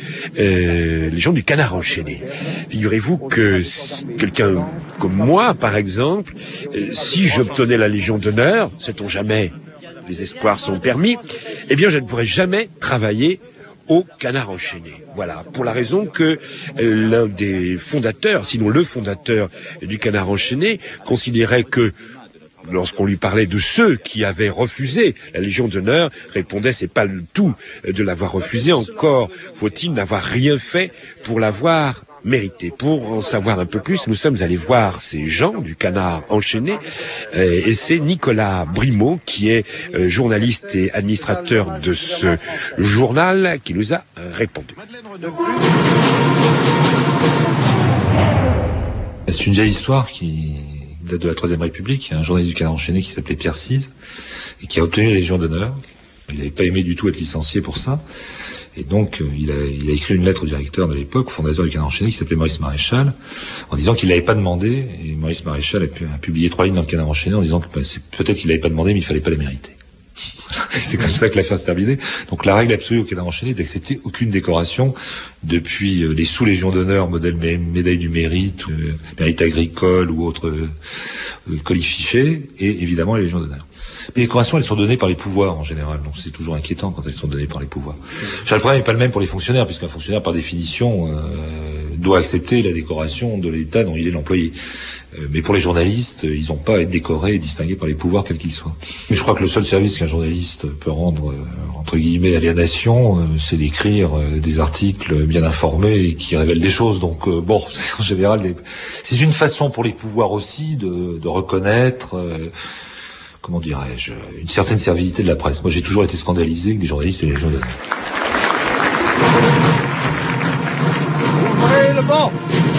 euh, les gens du canard enchaîné. Figurez-vous que quelqu'un comme moi, par exemple, euh, si j'obtenais la Légion d'honneur, sait-on jamais, les espoirs sont permis, eh bien je ne pourrais jamais travailler au canard enchaîné. Voilà, pour la raison que euh, l'un des fondateurs, sinon le fondateur du canard enchaîné, considérait que lorsqu'on lui parlait de ceux qui avaient refusé la Légion d'honneur, répondait c'est pas le tout de l'avoir refusé, encore faut-il n'avoir rien fait pour l'avoir mérité. Pour en savoir un peu plus, nous sommes allés voir ces gens du canard enchaîné euh, et c'est Nicolas Brimaud qui est euh, journaliste et administrateur de ce journal qui nous a répondu. C'est une vieille histoire qui date de la Troisième République. Il y a un journaliste du canard enchaîné qui s'appelait Pierre Cise et qui a obtenu la Légion d'honneur. Il n'avait pas aimé du tout être licencié pour ça. Et donc, il a, il a écrit une lettre au directeur de l'époque, au fondateur du canard enchaîné, qui s'appelait Maurice Maréchal, en disant qu'il l'avait pas demandé. Et Maurice Maréchal a, pu, a publié trois lignes dans le canard enchaîné en disant que bah, c'est, peut-être qu'il l'avait pas demandé, mais il fallait pas la mériter. C'est comme ça que l'affaire s'est terminée. Donc la règle absolue au canard enchaîné est d'accepter aucune décoration depuis euh, les sous-légions d'honneur, modèle mé- médaille du mérite, euh, mérite agricole ou autre euh, euh, colifiché, et évidemment les légions d'honneur. Les décorations, elles sont données par les pouvoirs en général, donc c'est toujours inquiétant quand elles sont données par les pouvoirs. Le problème n'est pas le même pour les fonctionnaires, puisqu'un fonctionnaire, par définition, euh, doit accepter la décoration de l'État dont il est l'employé. Euh, mais pour les journalistes, ils n'ont pas à être décorés et distingués par les pouvoirs, quels qu'ils soient. Mais je crois que le seul service qu'un journaliste peut rendre, euh, entre guillemets, à la nation, euh, c'est d'écrire euh, des articles bien informés et qui révèlent des choses. Donc, euh, bon, c'est en général, les... c'est une façon pour les pouvoirs aussi de, de reconnaître... Euh, comment dirais-je, une certaine servilité de la presse. Moi, j'ai toujours été scandalisé que des journalistes et des légions d'honneur. Ouvrez le banc.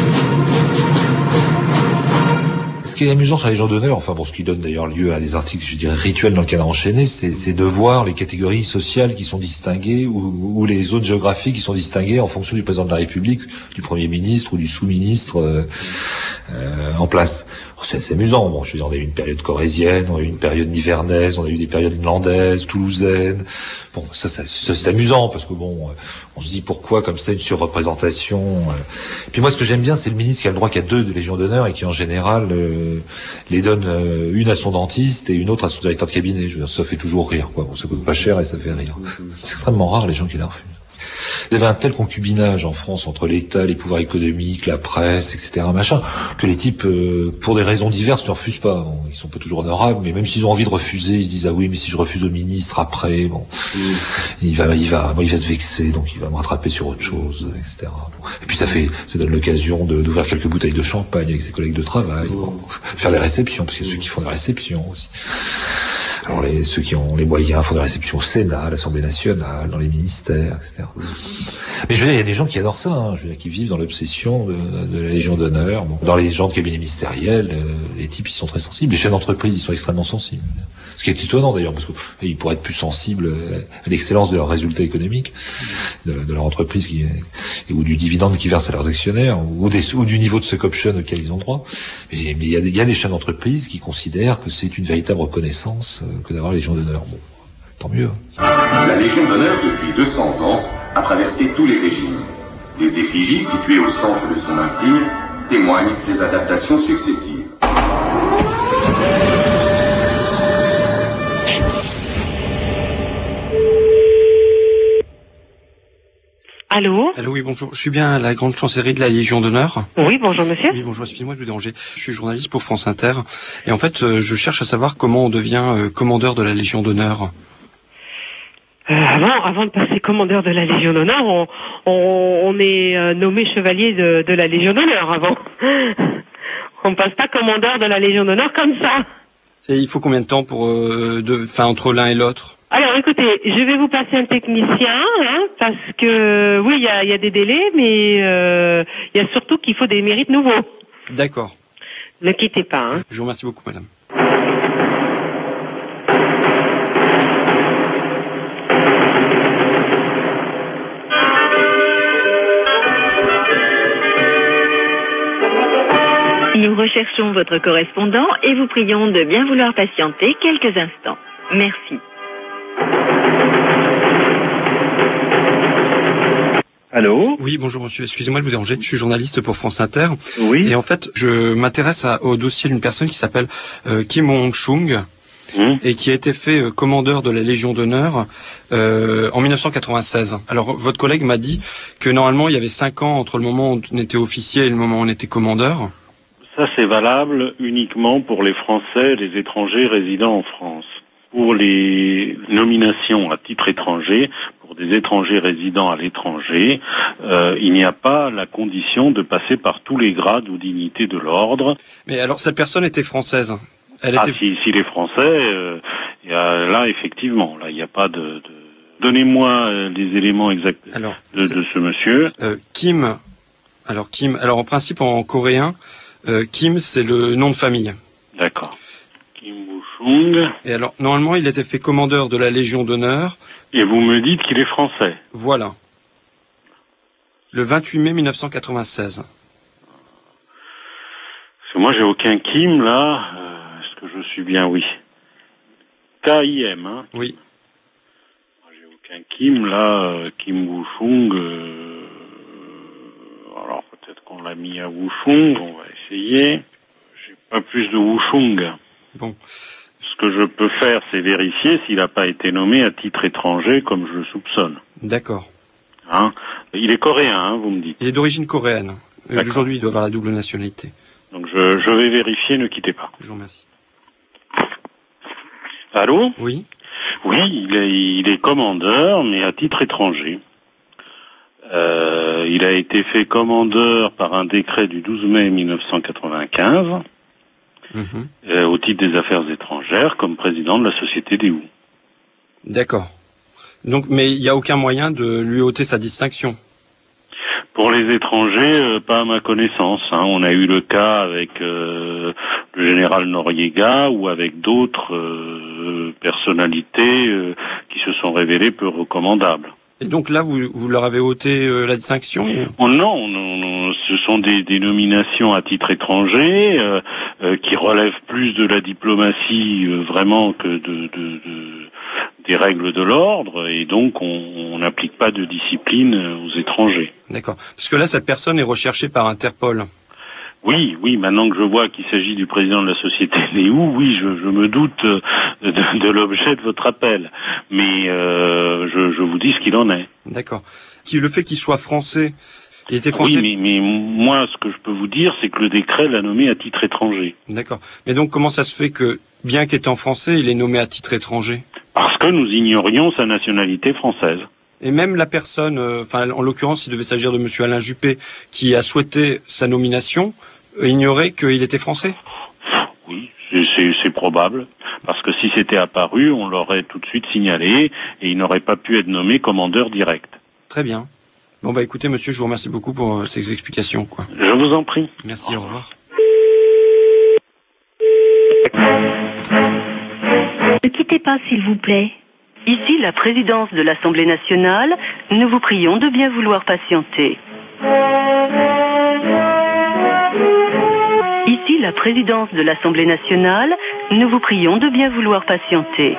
Ce qui est amusant sur la Légion d'honneur, enfin bon, ce qui donne d'ailleurs lieu à des articles, je dirais, rituels dans le canard enchaîné, c'est, c'est de voir les catégories sociales qui sont distinguées ou, ou les zones géographiques qui sont distinguées en fonction du président de la République, du Premier ministre ou du sous-ministre euh, euh, en place. C'est, c'est amusant. Bon, je veux dire, on a eu une période corrézienne, on a eu une période nivernaise, on a eu des périodes landaises, toulousaines. Bon, ça, ça, ça c'est amusant parce que bon, on se dit pourquoi comme ça une surreprésentation. Et puis moi, ce que j'aime bien, c'est le ministre qui a le droit qu'à deux de Légion d'honneur et qui en général euh, les donne euh, une à son dentiste et une autre à son directeur de cabinet. Je veux dire, ça fait toujours rire, quoi. Bon, ça coûte pas cher et ça fait rire. C'est extrêmement rare les gens qui la refusent. Vous avez un tel concubinage en France entre l'État, les pouvoirs économiques, la presse, et cetera, machin, que les types, euh, pour des raisons diverses, ne refusent pas. Bon, ils sont pas toujours honorables, mais même s'ils ont envie de refuser, ils se disent ah oui, mais si je refuse au ministre après, bon, mmh. il va, il va, bon, il va se vexer, donc il va me rattraper sur autre chose, et cetera. Bon. Et puis ça fait, ça donne l'occasion de, d'ouvrir quelques bouteilles de champagne avec ses collègues de travail, mmh. bon, faire des réceptions, parce qu'il y a ceux qui font des réceptions aussi. Alors les, ceux qui ont les moyens font des réceptions au Sénat, à l'Assemblée nationale, dans les ministères, et cetera. Mais je veux dire, il y a des gens qui adorent ça, hein, je veux dire, qui vivent dans l'obsession de, de la Légion d'honneur. Bon, dans les gens de cabinet ministériel, euh, les types, ils sont très sensibles. Les chefs d'entreprise, ils sont extrêmement sensibles. Ce qui est étonnant d'ailleurs, parce qu'ils pourraient être plus sensibles à l'excellence de leurs résultats économiques, de, de leur entreprise qui, ou du dividende qu'ils versent à leurs actionnaires, ou, des, ou du niveau de stock option auquel ils ont droit. Mais, mais il, y a des, il y a des chaînes d'entreprise qui considèrent que c'est une véritable reconnaissance que d'avoir la Légion d'honneur. Bon, tant mieux. La Légion d'honneur, depuis deux cents ans, a traversé tous les régimes. Les effigies situées au centre de son insigne témoignent des adaptations successives. Allô? Allô, oui, bonjour. Je suis bien à la grande chancellerie de la Légion d'honneur. Oui, bonjour monsieur. Oui, bonjour, excusez-moi de vous déranger. Je suis journaliste pour France Inter. Et en fait, euh, je cherche à savoir comment on devient euh, commandeur de la Légion d'honneur. Euh, avant, avant de passer commandeur de la Légion d'honneur, on, on, on est euh, nommé chevalier de, de la Légion d'honneur avant. On passe pas commandeur de la Légion d'honneur comme ça. Et il faut combien de temps pour, euh, de, enfin, entre l'un et l'autre? Alors écoutez, je vais vous passer un technicien, hein, parce que oui, il y a, y a des délais, mais il euh, y a surtout qu'il faut des mérites nouveaux. D'accord. Ne quittez pas. Hein. Je vous remercie beaucoup, madame. Nous recherchons votre correspondant et vous prions de bien vouloir patienter quelques instants. Merci. Allô? Oui, bonjour monsieur, excusez-moi de vous déranger, je suis journaliste pour France Inter. Oui. Et en fait, je m'intéresse à, au dossier d'une personne qui s'appelle euh, Kim Wong-chung, mmh. et qui a été fait euh, commandeur de la Légion d'honneur euh, en mille neuf cent quatre-vingt-seize. Alors, votre collègue m'a dit que normalement, il y avait cinq ans entre le moment où on était officier et le moment où on était commandeur. Ça, c'est valable uniquement pour les Français et les étrangers résidant en France. Pour les nominations à titre étranger, pour des étrangers résidant à l'étranger, euh, il n'y a pas la condition de passer par tous les grades ou dignités de l'ordre. Mais alors, cette personne était française. Elle ah, était... si, si les Français, euh, y a, là, effectivement, là, il n'y a pas de... de... Donnez-moi euh, les éléments exacts alors, de, de ce monsieur. Euh, Kim, alors Kim, alors en principe en coréen, euh, Kim, c'est le nom de famille. D'accord. Kim Woo-chung. Et alors, normalement, il était fait commandeur de la Légion d'honneur. Et vous me dites qu'il est français. Voilà. Le vingt-huit mai mille neuf cent quatre-vingt-seize. Parce que moi, j'ai aucun Kim, là. Euh, est-ce que je suis bien? Oui. K I M, hein? Oui. Moi, j'ai aucun Kim, là. Euh, Kim Woo-chung. Euh... Alors, peut-être qu'on l'a mis à Woo-chung. On va essayer. J'ai pas plus de Woo-chung. Bon. Ce que je peux faire, c'est vérifier s'il n'a pas été nommé à titre étranger, comme je le soupçonne. D'accord. Hein? Il est coréen, hein, vous me dites. Il est d'origine coréenne. Aujourd'hui, il doit avoir la double nationalité. Donc je, je vais vérifier, ne quittez pas. Je vous remercie. Allô? Oui. Oui, il est, il est commandeur, mais à titre étranger. Euh, il a été fait commandeur par un décret du douze mai mille neuf cent quatre-vingt-quinze. Mmh. Euh, au titre des affaires étrangères, comme président de la Société des Houes. D'accord. Donc, mais il n'y a aucun moyen de lui ôter sa distinction. Pour les étrangers, euh, pas à ma connaissance. Hein. On a eu le cas avec euh, le général Noriega ou avec d'autres euh, personnalités euh, qui se sont révélées peu recommandables. Et donc là, vous, vous leur avez ôté euh, la distinction? Oh non, non, non, ce sont des, des nominations à titre étranger euh, euh, qui relèvent plus de la diplomatie euh, vraiment que de, de, de des règles de l'ordre, et donc on n'applique pas de discipline aux étrangers. D'accord. Parce que là, cette personne est recherchée par Interpol. Oui, oui, maintenant que je vois qu'il s'agit du président de la Société des Houes, oui, je, je me doute de, de l'objet de votre appel. Mais euh, je, je vous dis ce qu'il en est. D'accord. Le fait qu'il soit français, il était français... Oui, mais, mais moi, ce que je peux vous dire, c'est que le décret l'a nommé à titre étranger. D'accord. Mais donc, comment ça se fait que, bien qu'étant français, il est nommé à titre étranger? Parce que nous ignorions sa nationalité française. Et même la personne, enfin, euh, en l'occurrence, il devait s'agir de monsieur Alain Juppé, qui a souhaité sa nomination, euh, ignorait qu'il était français? Oui, c'est probable. Parce que si c'était apparu, on l'aurait tout de suite signalé, et il n'aurait pas pu être nommé commandeur direct. Très bien. Bon, bah écoutez, monsieur, je vous remercie beaucoup pour euh, ces explications, quoi. Je vous en prie. Merci, au revoir. quittez pas, s'il vous plaît. Ici la présidence de l'Assemblée nationale. Nous vous prions de bien vouloir patienter. Ici la présidence de l'Assemblée nationale. Nous vous prions de bien vouloir patienter.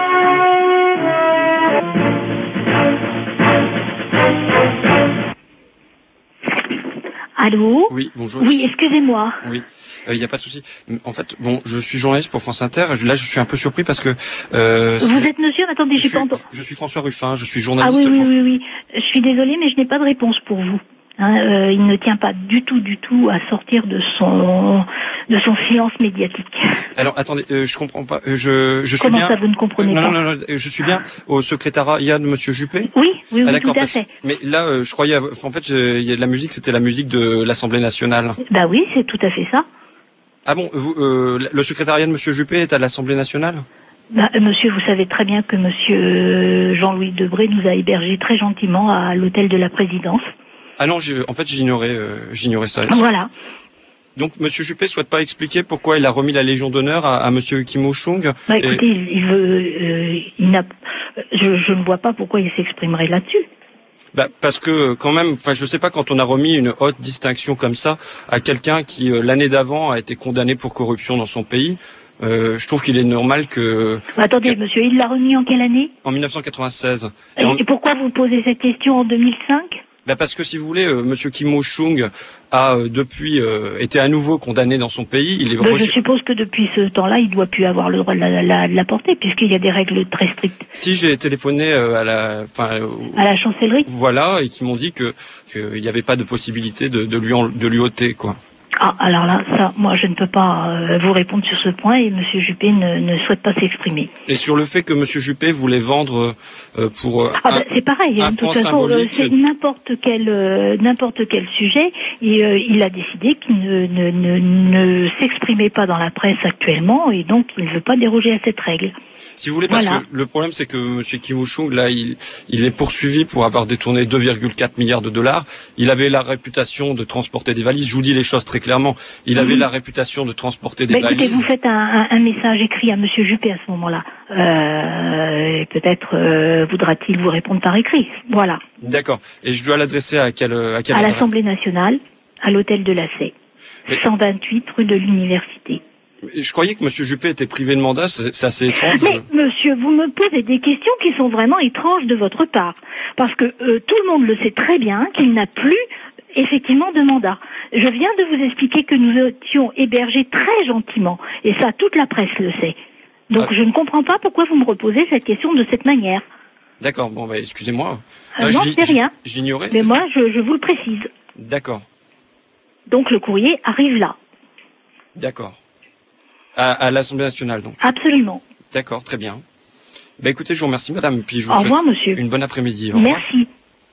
Allô? Oui, bonjour. Oui, excusez-moi. Oui, il euh, n'y a pas de souci. En fait, bon, je suis journaliste pour France Inter. Là, je suis un peu surpris parce que... Euh, Vous êtes monsieur? Attendez, j'ai pas entendu. Je suis François Ruffin, je suis Ah journaliste. oui, oui, pour... oui, oui. Je suis désolée, mais je n'ai pas de réponse pour vous. Hein, euh, il ne tient pas du tout, du tout à sortir de son de son silence médiatique. Alors, attendez, euh, je comprends pas. Euh, je, je suis Comment bien... ça, vous ne comprenez non, pas? Non, non, non, je suis bien au secrétariat il y a de Monsieur Juppé. Oui, oui, oui, ah, tout à parce... fait. Mais là, euh, je croyais, en fait, je... il y a de la musique, c'était la musique de l'Assemblée nationale. Bah oui, c'est tout à fait ça. Ah bon, vous, euh, le secrétariat de Monsieur Juppé est à l'Assemblée nationale? Bah, monsieur, vous savez très bien que Monsieur Jean-Louis Debré nous a hébergés très gentiment à l'hôtel de la présidence. Ah non, je, en fait, j'ignorais, euh, j'ignorais ça. Voilà. Donc, Monsieur Juppé souhaite pas expliquer pourquoi il a remis la Légion d'honneur à, à Monsieur Kim Il-chung. Bah, écoutez, et... il, il veut, euh, il n'a, je, je ne vois pas pourquoi il s'exprimerait là-dessus. Bah, parce que quand même, enfin, je sais pas, quand on a remis une haute distinction comme ça à quelqu'un qui euh, l'année d'avant a été condamné pour corruption dans son pays. Euh, je trouve qu'il est normal que... Bah, attendez, que... monsieur, il l'a remis en quelle année? En mille neuf cent quatre-vingt-seize. Et, et, en... et pourquoi vous posez cette question en deux mille cinq? Bah parce que si vous voulez, euh, Monsieur Kim Il-chung a euh, depuis euh, été à nouveau condamné dans son pays. Il est bah, je suppose que depuis ce temps-là, il doit plus avoir le droit de la, la, de la porter, puisqu'il y a des règles très strictes. Si j'ai téléphoné euh, à la, enfin, euh, à la chancellerie. Voilà, et qui m'ont dit que qu'il n'y avait pas de possibilité de, de lui en, de lui ôter, quoi. Ah, alors là, ça, moi, je ne peux pas euh, vous répondre sur ce point, et Monsieur Juppé ne, ne souhaite pas s'exprimer. Et sur le fait que Monsieur Juppé voulait vendre euh, pour euh, ah, un, bah, c'est pareil. un De toute façon, euh, c'est n'importe quel euh, n'importe quel sujet. Et euh, il a décidé qu'il ne, ne, ne, ne s'exprimait pas dans la presse actuellement, et donc il ne veut pas déroger à cette règle. Si vous voulez, parce voilà. que le problème, c'est que Monsieur Kim Il-chung, là, il, il est poursuivi pour avoir détourné deux virgule quatre milliards de dollars. Il avait la réputation de transporter des valises. Je vous dis les choses très clairement. Il avait mmh. la réputation de transporter des bah, valises. Écoutez, vous faites un, un, un message écrit à Monsieur Juppé à ce moment-là. Euh, peut-être euh, voudra-t-il vous répondre par écrit. Voilà. D'accord. Et je dois l'adresser à quelle à quelle À l'Assemblée nationale, à l'hôtel de la C, Mais... cent vingt-huit rue de l'Université. Je croyais que Monsieur Juppé était privé de mandat, c'est assez étrange. Mais monsieur, vous me posez des questions qui sont vraiment étranges de votre part. Parce que euh, tout le monde le sait très bien qu'il n'a plus effectivement de mandat. Je viens de vous expliquer que nous étions hébergés très gentiment. Et ça, toute la presse le sait. Donc ah. je ne comprends pas pourquoi vous me reposez cette question de cette manière. D'accord, bon bah excusez-moi. Euh, non, c'est rien. J'ignorais. Mais moi, je, je vous le précise. D'accord. Donc le courrier arrive là. D'accord. À, à l'Assemblée nationale, donc. Absolument. D'accord, très bien. Bah écoutez, je vous remercie, madame, puis je vous Au souhaite revoir, monsieur. Une bonne après-midi. Merci.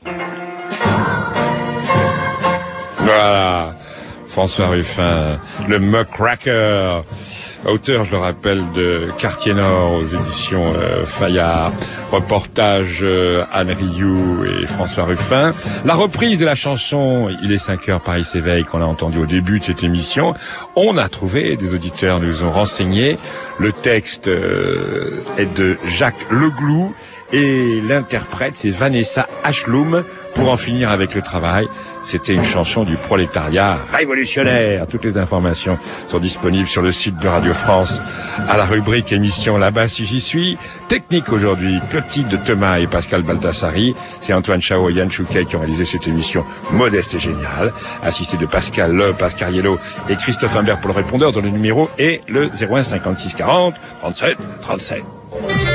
Voilà, François Ruffin, le muckraker, auteur, je le rappelle, de Quartier Nord aux éditions euh, Fayard, reportage euh, Anne Rioux et François Ruffin, la reprise de la chanson Il est cinq heures, Paris s'éveille, qu'on a entendu au début de cette émission. On a trouvé, des auditeurs nous ont renseigné, le texte euh, est de Jacques Leglou et l'interprète c'est Vanessa Ashlum. Pour en finir avec le travail, c'était une chanson du prolétariat révolutionnaire. Toutes les informations sont disponibles sur le site de Radio France à la rubrique émission Là-bas si j'y suis. Technique aujourd'hui, Clotilde de Thomas et Pascal Baldassari. C'est Antoine Chao et Yann Chouquet qui ont réalisé cette émission modeste et géniale, assisté de Pascal Le, Pascariello et Christophe Imbert pour le répondeur dont le numéro est le zéro un cinquante-six quarante trente-sept trente-sept.